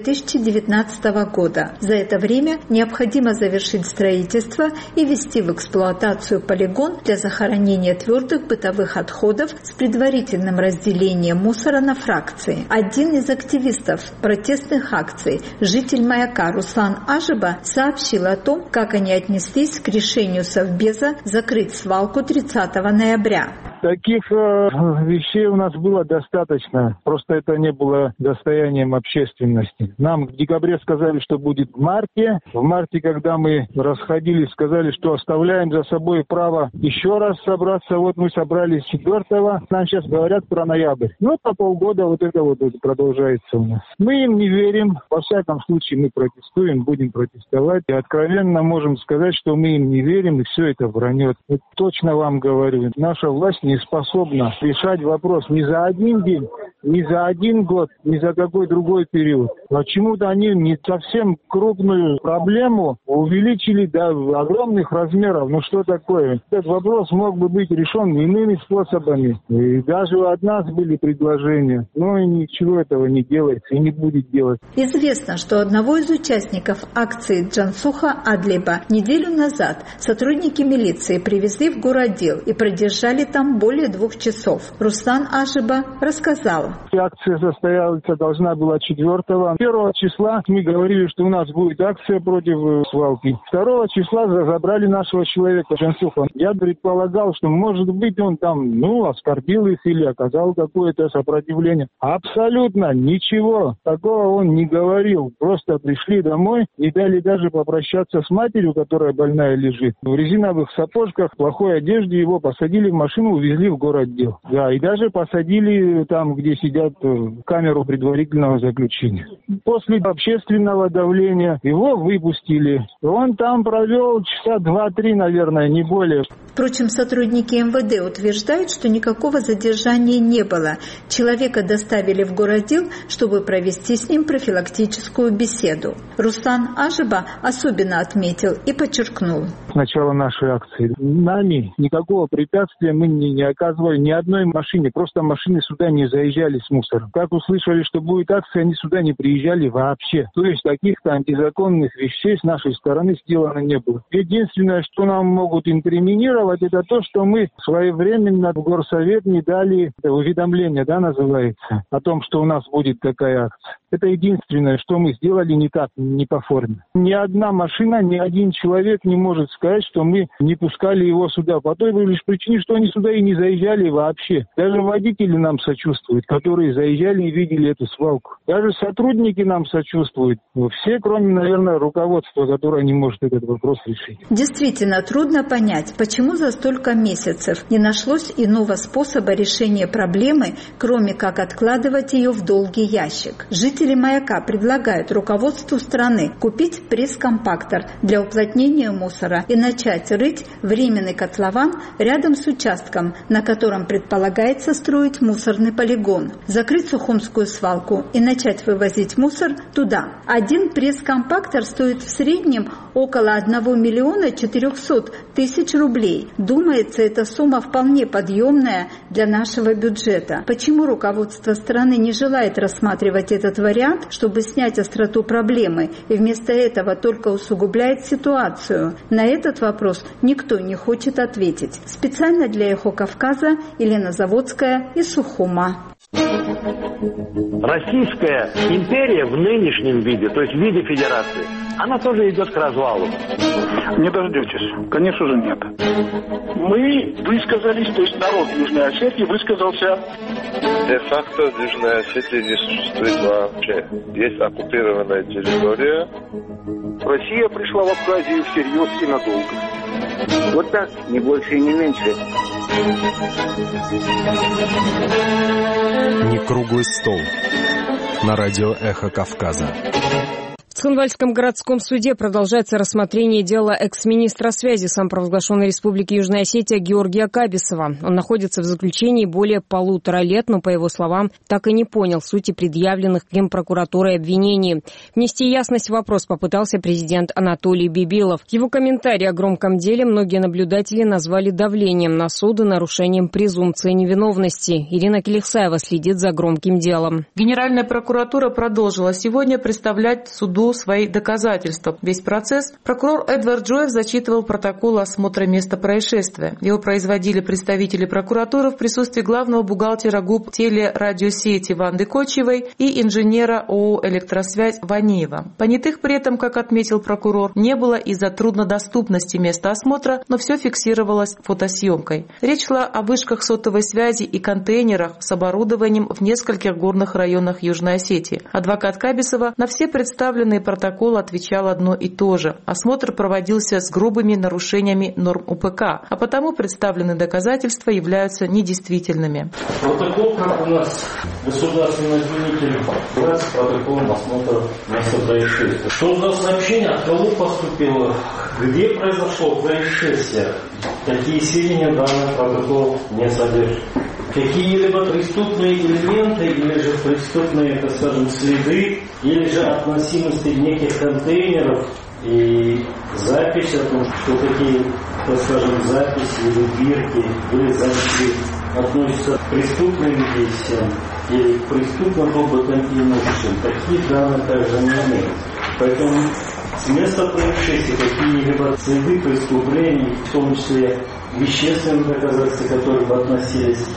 Speaker 11: 2019 года. За это время необходимо завершить строительство и ввести в эксплуатацию полигон для захоронения твердых бытовых отходов с предварительным разделением мусора на фракции. Один из активистов протестных акций, житель Маяка Руслан Ажиба, сообщил о том, как они отнеслись к решению Совбеза закрыть свалку 30 ноября.
Speaker 12: Таких вещей у нас было достаточно, просто это не было достоянием общественности. Нам в декабре сказали, что будет в марте. В марте, когда мы расходились, сказали, что оставляем за собой право еще раз собраться. Вот мы собрались 4-го, нам сейчас говорят про ноябрь. Ну, по полгода вот это продолжается у нас. Мы им не верим, во всяком случае мы протестуем, будем протестовать. И откровенно можем сказать, что мы им не верим, и все это вранье. Вот точно вам говорю, наша власть не способна решать вопрос ни за один день, ни за один год, ни за какой другой период. Почему-то они не совсем крупную проблему увеличили до огромных размеров. Ну что такое? Этот вопрос мог бы быть решен иными способами. И даже от нас были предложения. Но и ничего этого не делается и не будет делать.
Speaker 11: Известно, что одного из участников акции Джансуха Адлиба неделю назад сотрудники милиции привезли в городдел и продержали там более 2 часов. Руслан Ажиба рассказал.
Speaker 12: Акция состояться должна была 4-го. 1 числа мы говорили, что у нас будет акция против свалки. 2 числа забрали нашего человека Джансуха. Я предполагал, что может быть он там, оскорбил их или оказал какое-то сопротивление. Абсолютно ничего такого он не говорил. Просто пришли домой, не дали даже попрощаться с матерью, которая больная лежит. В резиновых сапожках, в плохой одежде его посадили в машину, увезли в городдел. Да, и даже посадили там, где сидят, в камеру предварительного заключения. После общественного давления его выпустили. Он там провел часа 2-3, наверное, не более.
Speaker 11: Впрочем, сотрудники МВД утверждают, что никакого задержания не было. Человека доставили в городдел, чтобы провести с ним профилактическую беседу. Руслан Ажиба особенно отметил и подчеркнул.
Speaker 12: С начала нашей акции нами никакого препятствия мы не оказывали ни одной машине. Просто машины сюда не заезжали с мусором. Как услышали, что будет акция, они сюда не приезжали вообще. То есть каких-то антизаконных вещей с нашей стороны сделано не было. Единственное, что нам могут инкриминировать, это то, что мы своевременно в горсовет не дали уведомление, называется, о том, что у нас будет такая акция. Это единственное, что мы сделали никак, не по форме. Ни одна машина, ни один человек не может сказать, что мы не пускали его сюда. По той лишь причине, что они сюда и не заезжали вообще. Даже водители нам сочувствуют, которые заезжали и видели эту свалку. Даже сотрудники нам сочувствуют. Все, кроме, наверное, руководства, которое не может этот вопрос решить.
Speaker 11: Действительно, трудно понять, почему за столько месяцев не нашлось иного способа решения проблемы, кроме как откладывать ее в долгий ящик. Жители Маяка предлагают руководству страны купить пресс-компактор для уплотнения мусора и начать рыть временный котлован рядом с участком, на котором предполагается строить мусорный полигон, закрыть Сухумскую свалку и начать вывозить мусор туда. Один пресс-компактор стоит в среднем около 1 400 000 рублей. Думается, эта сумма вполне подъемная для нашего бюджета. Почему руководство страны не желает рассматривать этот вариант, чтобы снять остроту проблемы, и вместо этого только усугубляет ситуацию? На этот вопрос никто не хочет ответить. Специально для Эхо Кавказа Елена Заводская из Сухума.
Speaker 13: Российская империя в нынешнем виде, то есть в виде федерации, она тоже идет к развалу.
Speaker 12: Не дождетесь. Конечно же, нет. Мы высказались, то есть народ Южной Осетии высказался.
Speaker 14: Де-факто в Южной Осетии не существует вообще. Есть оккупированная территория.
Speaker 12: Россия пришла в Абхазию всерьез и надолго.
Speaker 15: Вот так, не больше и не меньше.
Speaker 9: Не круглый стол. На радио «Эхо Кавказа».
Speaker 1: В Цхинвальском городском суде продолжается рассмотрение дела экс-министра связи самопровозглашенной Республики Южная Осетия Георгия Кабисова. Он находится в заключении более 1,5 лет, но, по его словам, так и не понял сути предъявленных Генпрокуратурой обвинений. Внести ясность в вопрос попытался президент Анатолий Бибилов. Его комментарий о громком деле многие наблюдатели назвали давлением на суд и нарушением презумпции невиновности. Ирина Келихсаева следит за громким делом.
Speaker 16: Генеральная прокуратура продолжила сегодня представлять суду свои доказательства. Весь процесс прокурор Эдвард Джоев зачитывал протокол осмотра места происшествия. Его производили представители прокуратуры в присутствии главного бухгалтера ГУП телерадиосети Ванды Кочевой и инженера ООО «Электросвязь» Ваниева. Понятых при этом, как отметил прокурор, не было из-за труднодоступности места осмотра, но все фиксировалось фотосъемкой. Речь шла о вышках сотовой связи и контейнерах с оборудованием в нескольких горных районах Южной Осетии. Адвокат Кабисова на все представленные протокол отвечал одно и то же. Осмотр проводился с грубыми нарушениями норм УПК, а потому представленные доказательства являются недействительными.
Speaker 17: Протокол, как у нас государственный обвинитель, является протоколом осмотра места происшествия. Что за сообщение, от кого поступило, где произошло происшествие, какие сведения данный протокол не содержит. Какие-либо преступные элементы или же преступные, так скажем, следы, или же относимости неких контейнеров и запись о том, что такие, так скажем, записи или бирки или замки относятся к преступным действиям или к преступным опытам имуществам, таких данных также не имеют. Поэтому с места происшествия какие-либо следы преступлений, в том числе вещественные доказательства, которые бы относились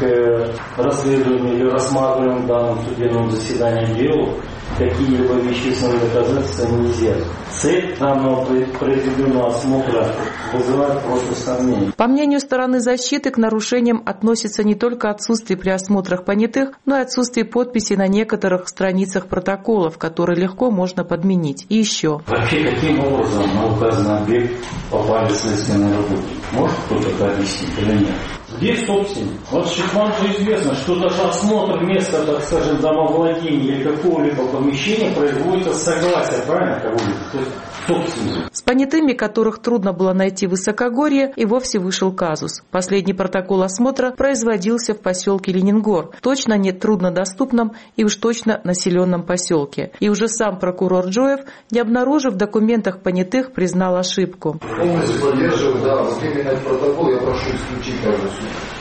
Speaker 17: к расследованию или рассматриваемому в данном судебном заседании делу, какие-либо вещественные доказательства нельзя. Цель данного произведенного осмотра вызывает просто сомнения.
Speaker 16: По мнению стороны защиты, к нарушениям относится не только отсутствие при осмотрах понятых, но и отсутствие подписи на некоторых страницах протоколов, которые легко можно подменить. И еще.
Speaker 17: Вообще, каким образом на указанный объект попали следственные работники? Может кто-то это объяснить или нет? Где собственник? Вот вам же известно, что даже осмотр места, так скажем, домовладения или какого-либо помещения производится с согласия, правильно, кого-либо? То есть собственник.
Speaker 16: С понятыми, которых трудно было найти в высокогорье, и вовсе вышел казус. Последний протокол осмотра производился в поселке Ленингор, точно не труднодоступном и уж точно населенном поселке. И уже сам прокурор Джоев, не обнаружив в документах понятых, признал ошибку.
Speaker 18: Полностью поддерживаю, да, вот именно этот протокол я прошу исключить даже суд.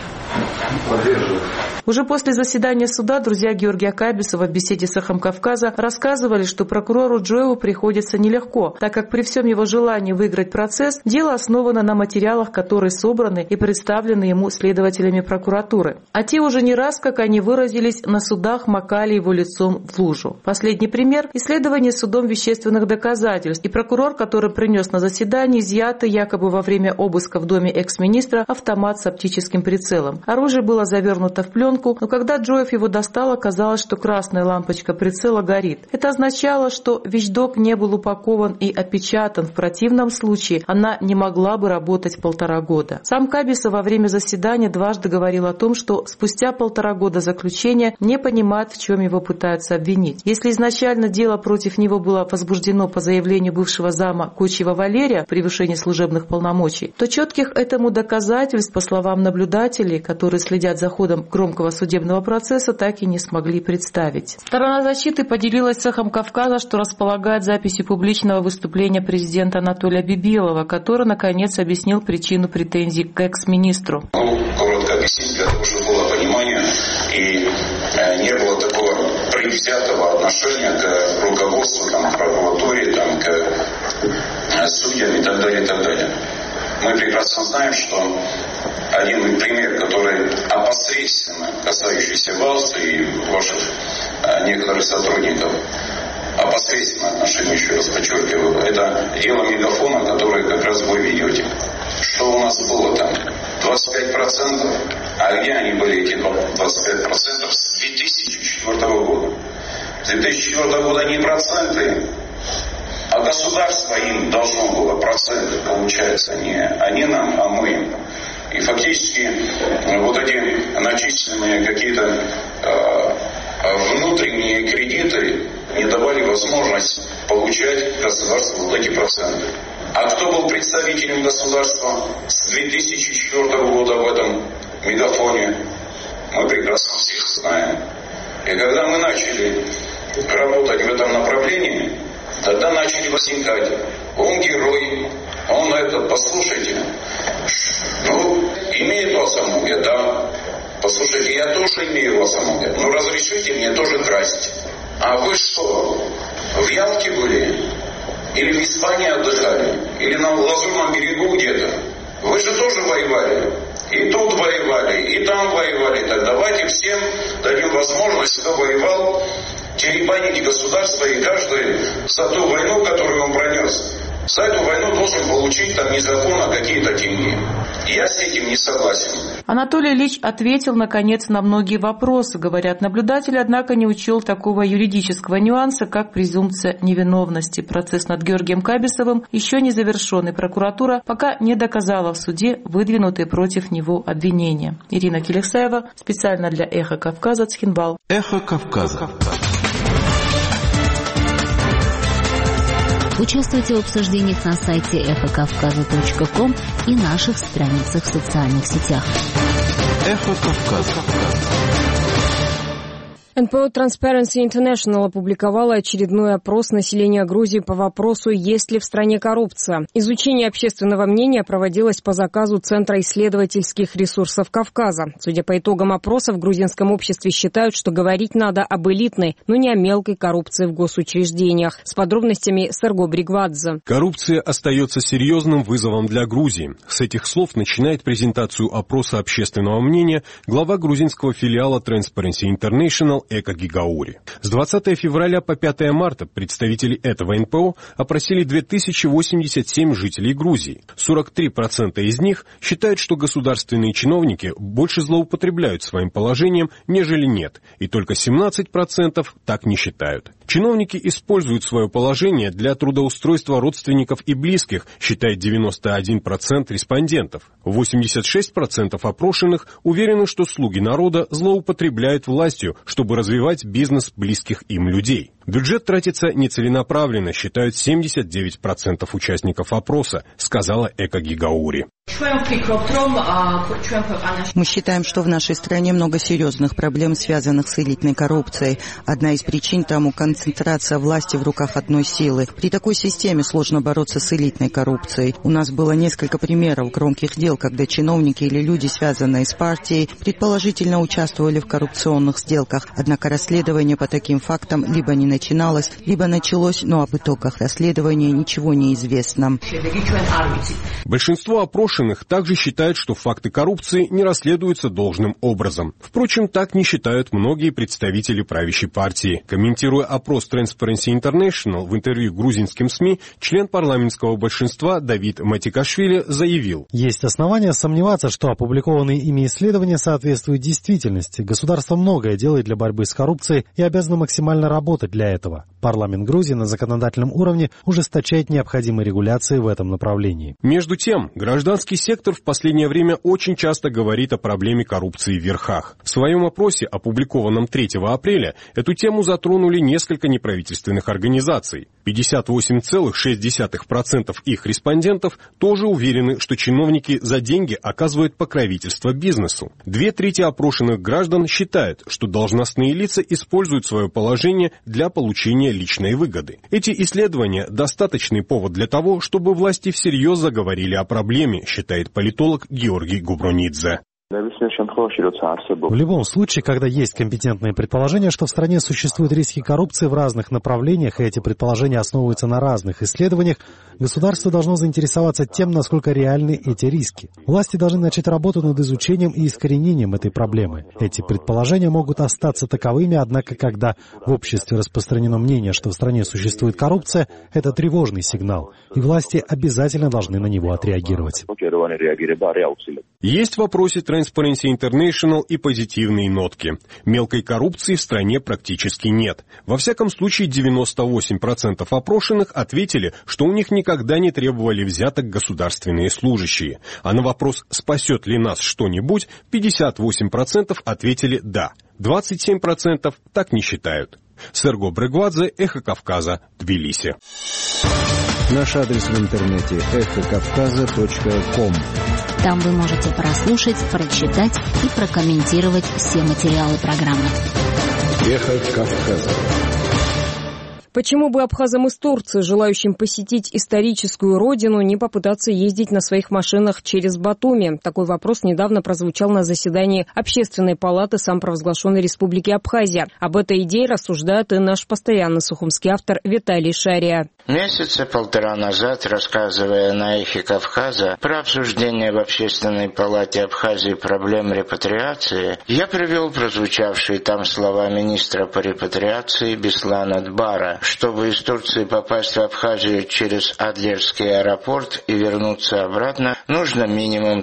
Speaker 18: Поддерживаю.
Speaker 16: Уже после заседания суда друзья Георгия Кабисова в беседе с «Эхом Кавказа» рассказывали, что прокурору Джоеву приходится нелегко, так как при всем его желании выиграть процесс, дело основано на материалах, которые собраны и представлены ему следователями прокуратуры. А те уже не раз, как они выразились, на судах макали его лицом в лужу. Последний пример – исследование судом вещественных доказательств. И прокурор, который принес на заседание изъятый якобы во время обыска в доме экс-министра автомат с оптическим прицелом. Оружие было завернуто в пленку, но когда Джоев его достал, оказалось, что красная лампочка прицела горит. Это означало, что вещдок не был упакован и опечатан. В противном случае она не могла бы работать 1,5 года. Сам Кабисов во время заседания дважды говорил о том, что спустя 1,5 года заключения не понимает, в чем его пытаются обвинить. Если изначально дело против него было возбуждено по заявлению бывшего зама Кочева Валерия о превышении служебных полномочий, то четких этому доказательств, по словам наблюдателей, которые следят за ходом громкого судебного процесса, так и не смогли представить. Сторона защиты поделилась с «Эхом Кавказа», что располагает записью публичного выступления президента Анатолия Бибилова, который, наконец, объяснил причину претензий к экс-министру.
Speaker 19: Коротко объяснить, для того, чтобы было понимание и не было такого предвзятого отношения к руководству, к прокуратуре, к судьям и так далее, и так далее. Мы прекрасно знаем, что один пример, который опосредственно касающийся вас и ваших некоторых сотрудников. Опосредственное отношение, еще раз подчеркиваю, это дело мегафона, который как раз вы ведете. Что у нас было там? 25%? А где они были, эти 25% с 2004 года? С 2004 года не проценты, а государство им должно было проценты, получается, не нам, а мы им. И фактически вот эти начисленные какие-то внутренние кредиты не давали возможность получать государству вот эти проценты. А кто был представителем государства с 2004 года в этом мегафоне, мы прекрасно всех знаем. И когда мы начали работать в этом направлении, тогда начали возникать: он герой, он это, послушайте, имеет ласомугия, да. Послушайте, я тоже имею ласомугия, разрешите мне тоже красть. А вы что, в Ялте были? Или в Испании отдыхали? Или на Лазурном берегу где-то? Вы же тоже воевали. И тут воевали, и там воевали. Так давайте всем дадим возможность, кто воевал, теребанить государство, и каждый за ту войну, которую он пронес, за эту войну должен получить там незаконно какие-то деньги. Я с этим не согласен.
Speaker 16: Анатолий Ильич ответил, наконец, на многие вопросы, говорят наблюдатели, однако не учел такого юридического нюанса, как презумпция невиновности. Процесс над Георгием Кабисовым еще не завершен, и прокуратура пока не доказала в суде выдвинутые против него обвинения. Ирина Келексаева, специально для «Эхо Кавказа», Цхинвал.
Speaker 8: «Эхо Кавказа».
Speaker 10: Участвуйте в обсуждениях на сайте эхокавказа.ком и наших страницах в социальных сетях.
Speaker 8: Эхо Кавказа.
Speaker 1: НПО Transparency International опубликовала очередной опрос населения Грузии по вопросу, есть ли в стране коррупция. Изучение общественного мнения проводилось по заказу Центра исследовательских ресурсов Кавказа. Судя по итогам опроса, в грузинском обществе считают, что говорить надо об элитной, но не о мелкой коррупции в госучреждениях. С подробностями Серго Бригвадзе.
Speaker 20: Коррупция остается серьезным вызовом для Грузии. С этих слов начинает презентацию опроса общественного мнения глава грузинского филиала Transparency International Эко Гигаури. С 20 февраля по 5 марта представители этого НПО опросили 2087 жителей Грузии. 43% из них считают, что государственные чиновники больше злоупотребляют своим положением, нежели нет, и только 17% так не считают. Чиновники используют свое положение для трудоустройства родственников и близких, считает 91% респондентов. 86% опрошенных уверены, что слуги народа злоупотребляют властью, чтобы развивать бизнес близких им людей. Бюджет тратится нецеленаправленно, считают 79% участников опроса, сказала Эко Гигаури.
Speaker 6: Мы считаем, что в нашей стране много серьезных проблем, связанных с элитной коррупцией. Одна из причин тому концентрация власти в руках одной силы. При такой системе сложно бороться с элитной коррупцией. У нас было несколько примеров громких дел, когда чиновники или люди, связанные с партией, предположительно участвовали в коррупционных сделках. Однако расследование по таким фактам либо не начиналось, либо началось, но об итогах расследования ничего не известно.
Speaker 20: Большинство опрошенных также считают, что факты коррупции не расследуются должным образом. Впрочем, так не считают многие представители правящей партии. Комментируя опрос Transparency International в интервью грузинским СМИ, член парламентского большинства Давид Матикашвили заявил:
Speaker 4: есть основания сомневаться, что опубликованные ими исследования соответствуют действительности. Государство многое делает для борьбы с коррупцией и обязано максимально работать для этого. Парламент Грузии на законодательном уровне ужесточает необходимые регуляции в этом направлении.
Speaker 20: Между тем, гражданский сектор в последнее время очень часто говорит о проблеме коррупции в верхах. В своем опросе, опубликованном 3 апреля, эту тему затронули несколько неправительственных организаций. 58,6% их респондентов тоже уверены, что чиновники за деньги оказывают покровительство бизнесу. 2/3 опрошенных граждан считают, что должностные лица используют свое положение для получения личной выгоды. Эти исследования – достаточный повод для того, чтобы власти всерьез заговорили о проблеме, считает политолог Георгий Губронидзе.
Speaker 4: В любом случае, когда есть компетентные предположения, что в стране существуют риски коррупции в разных направлениях, и эти предположения основываются на разных исследованиях, государство должно заинтересоваться тем, насколько реальны эти риски. Власти должны начать работу над изучением и искоренением этой проблемы. Эти предположения могут остаться таковыми, однако, когда в обществе распространено мнение, что в стране существует коррупция, это тревожный сигнал, и власти обязательно должны на него отреагировать.
Speaker 20: Есть в вопросе Transparency International и позитивные нотки. Мелкой коррупции в стране практически нет. Во всяком случае, 98% опрошенных ответили, что у них никогда не требовали взяток государственные служащие. А на вопрос, спасет ли нас что-нибудь, 58% ответили «да». 27% так не считают. Серго Брегвадзе, Эхо Кавказа, Тбилиси.
Speaker 9: Наш адрес в интернете эхокавказа.ком.
Speaker 10: Там вы можете прослушать, прочитать и прокомментировать все материалы программы.
Speaker 9: Эхо Кавказа.
Speaker 1: Почему бы абхазам из Турции, желающим посетить историческую родину, не попытаться ездить на своих машинах через Батуми? Такой вопрос недавно прозвучал на заседании Общественной палаты самопровозглашенной Республики Абхазия. Об этой идее рассуждает и наш постоянный сухумский автор Виталий Шария.
Speaker 21: Месяца полтора назад, рассказывая на Эхе Кавказа про обсуждение в Общественной палате Абхазии проблем репатриации, я привел прозвучавшие там слова министра по репатриации Беслана Дбара. Чтобы из Турции попасть в Абхазию через Адлерский аэропорт и вернуться обратно, нужно минимум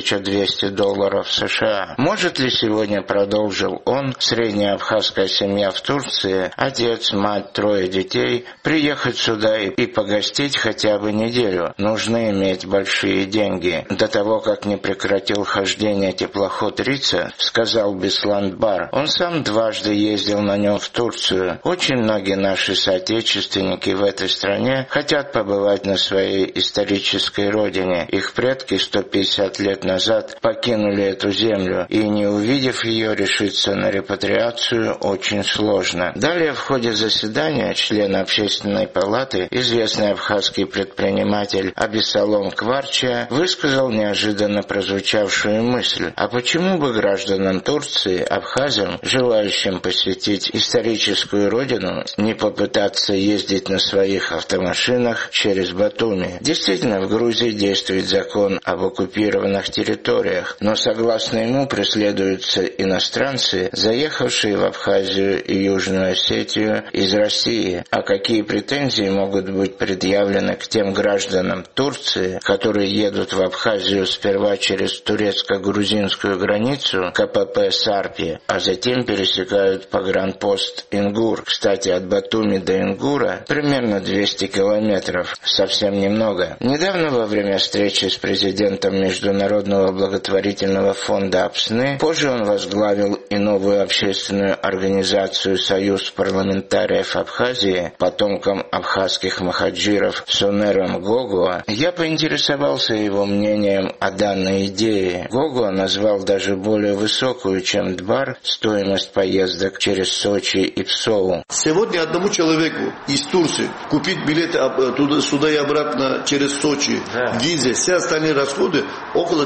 Speaker 21: $1200 США. Может ли сегодня, продолжил он, средняя абхазская семья в Турции, отец, мать, 3 детей, приехать сюда и погостить хотя бы неделю? Нужно иметь большие деньги. До того, как не прекратил хождение теплоход Рица, сказал Беслан Дбар, он сам дважды ездил на нем в Турцию. Очень многие наши соотечественники в этой стране хотят побывать на своей исторической родине. Их предки 150 лет назад покинули эту землю, и не увидев ее, решиться на репатриацию очень сложно. Далее в ходе заседания член Общественной палаты, известный абхазский предприниматель Абисалом Кварча, высказал неожиданно прозвучавшую мысль: а почему бы гражданам Турции, абхазам, желающим посетить историческую родину, не попытаться ездить на своих автомашинах через Батуми? Действительно, в Грузии действует закон об оккупированных территориях, но согласно ему преследуются иностранцы, заехавшие в Абхазию и Южную Осетию из России. А какие претензии могут быть предъявлены к тем гражданам Турции, которые едут в Абхазию сперва через турецко-грузинскую границу КПП Сарпи, а затем пересекают погранпост Ингур? Кстати, от Батуми до Ингура примерно 200 километров, совсем немного. Недавно во время встречи с президентом Международного благотворительного фонда АПСНы, позже он возглавил и новую общественную организацию «Союз парламентариев Абхазии», потомкам абхазских махаджиров Сонером Гогуа, я поинтересовался его мнением о данной идее. Гогуа назвал даже более высокую, чем Дбар, стоимость поездок через Сочи и Псову.
Speaker 22: Сегодня одному человеку из Турции купить билеты сюда и обратно через Сочи, визы, все остальные расходы около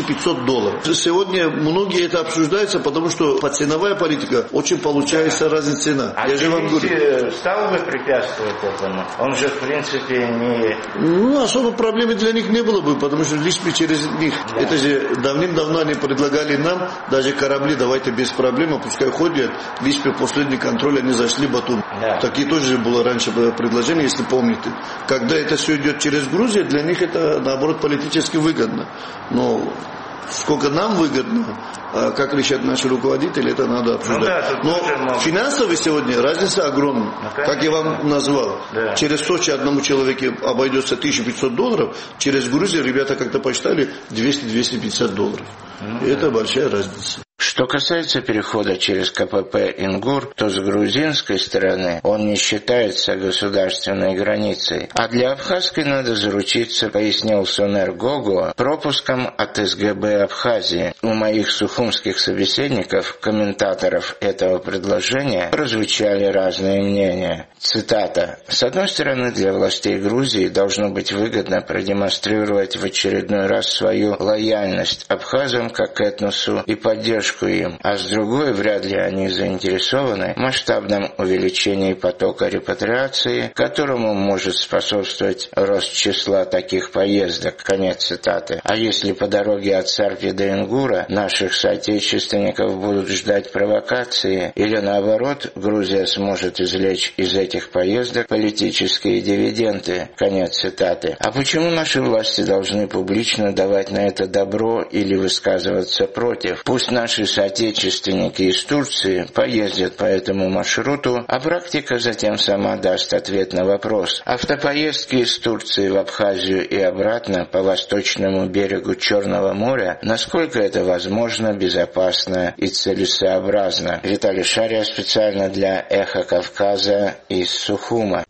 Speaker 22: $1500. Сегодня многие это обсуждаются, потому что ценовая политика очень получается разная цена.
Speaker 21: А
Speaker 22: я же вам говорю,
Speaker 21: стал бы препятствовать этому? Он же в принципе не...
Speaker 22: особо проблемы для них не было бы, потому что лишь бы через них. Да. Это же давным-давно они предлагали нам, даже корабли давайте без проблем, пускай ходят, лишь бы последний контроль они зашли в Батум. Да. Такие тоже было раньше предложение, если помните. Когда это все идет через Грузию, для них это наоборот политически выгодно. Но сколько нам выгодно, как решат наши руководители, это надо обсуждать. Но финансово сегодня разница огромная. Как я вам назвал, через Сочи одному человеку обойдется $1500, через Грузию ребята как-то посчитали $200-250. Это большая разница.
Speaker 21: Что касается перехода через КПП Ингур, то с грузинской стороны он не считается государственной границей. А для абхазской надо заручиться, пояснил Сонер Гого, пропуском от СГБ Абхазии. У моих сухумских собеседников, комментаторов этого предложения, прозвучали разные мнения. Цитата. «С одной стороны, для властей Грузии должно быть выгодно продемонстрировать в очередной раз свою лояльность абхазам как этносу и поддержку им, а с другой, вряд ли они заинтересованы в масштабном увеличении потока репатриации, которому может способствовать рост числа таких поездок». Конец цитаты. А если по дороге от Сарпи до Ингура наших соотечественников будут ждать провокации, или наоборот, Грузия сможет извлечь из этих поездок политические дивиденды. Конец цитаты. А почему наши власти должны публично давать на это добро или высказываться против? Пусть наши соотечественники из Турции поездят по этому маршруту, а практика затем сама даст ответ на вопрос. Автопоездки из Турции в Абхазию и обратно по восточному берегу Черного моря, насколько это возможно, безопасно и целесообразно. Виталий Шария специально для «Эхо Кавказа» из Сухума.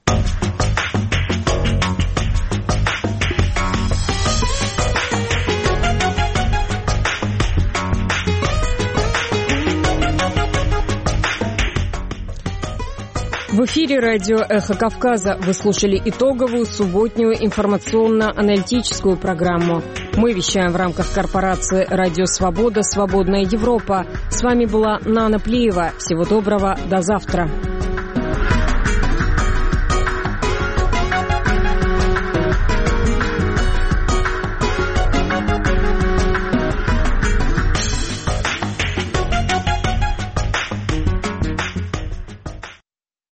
Speaker 1: В эфире радио «Эхо Кавказа». Вы слушали итоговую субботнюю информационно-аналитическую программу. Мы вещаем в рамках корпорации «Радио Свобода. Свободная Европа». С вами была Нана Плиева. Всего доброго. До завтра.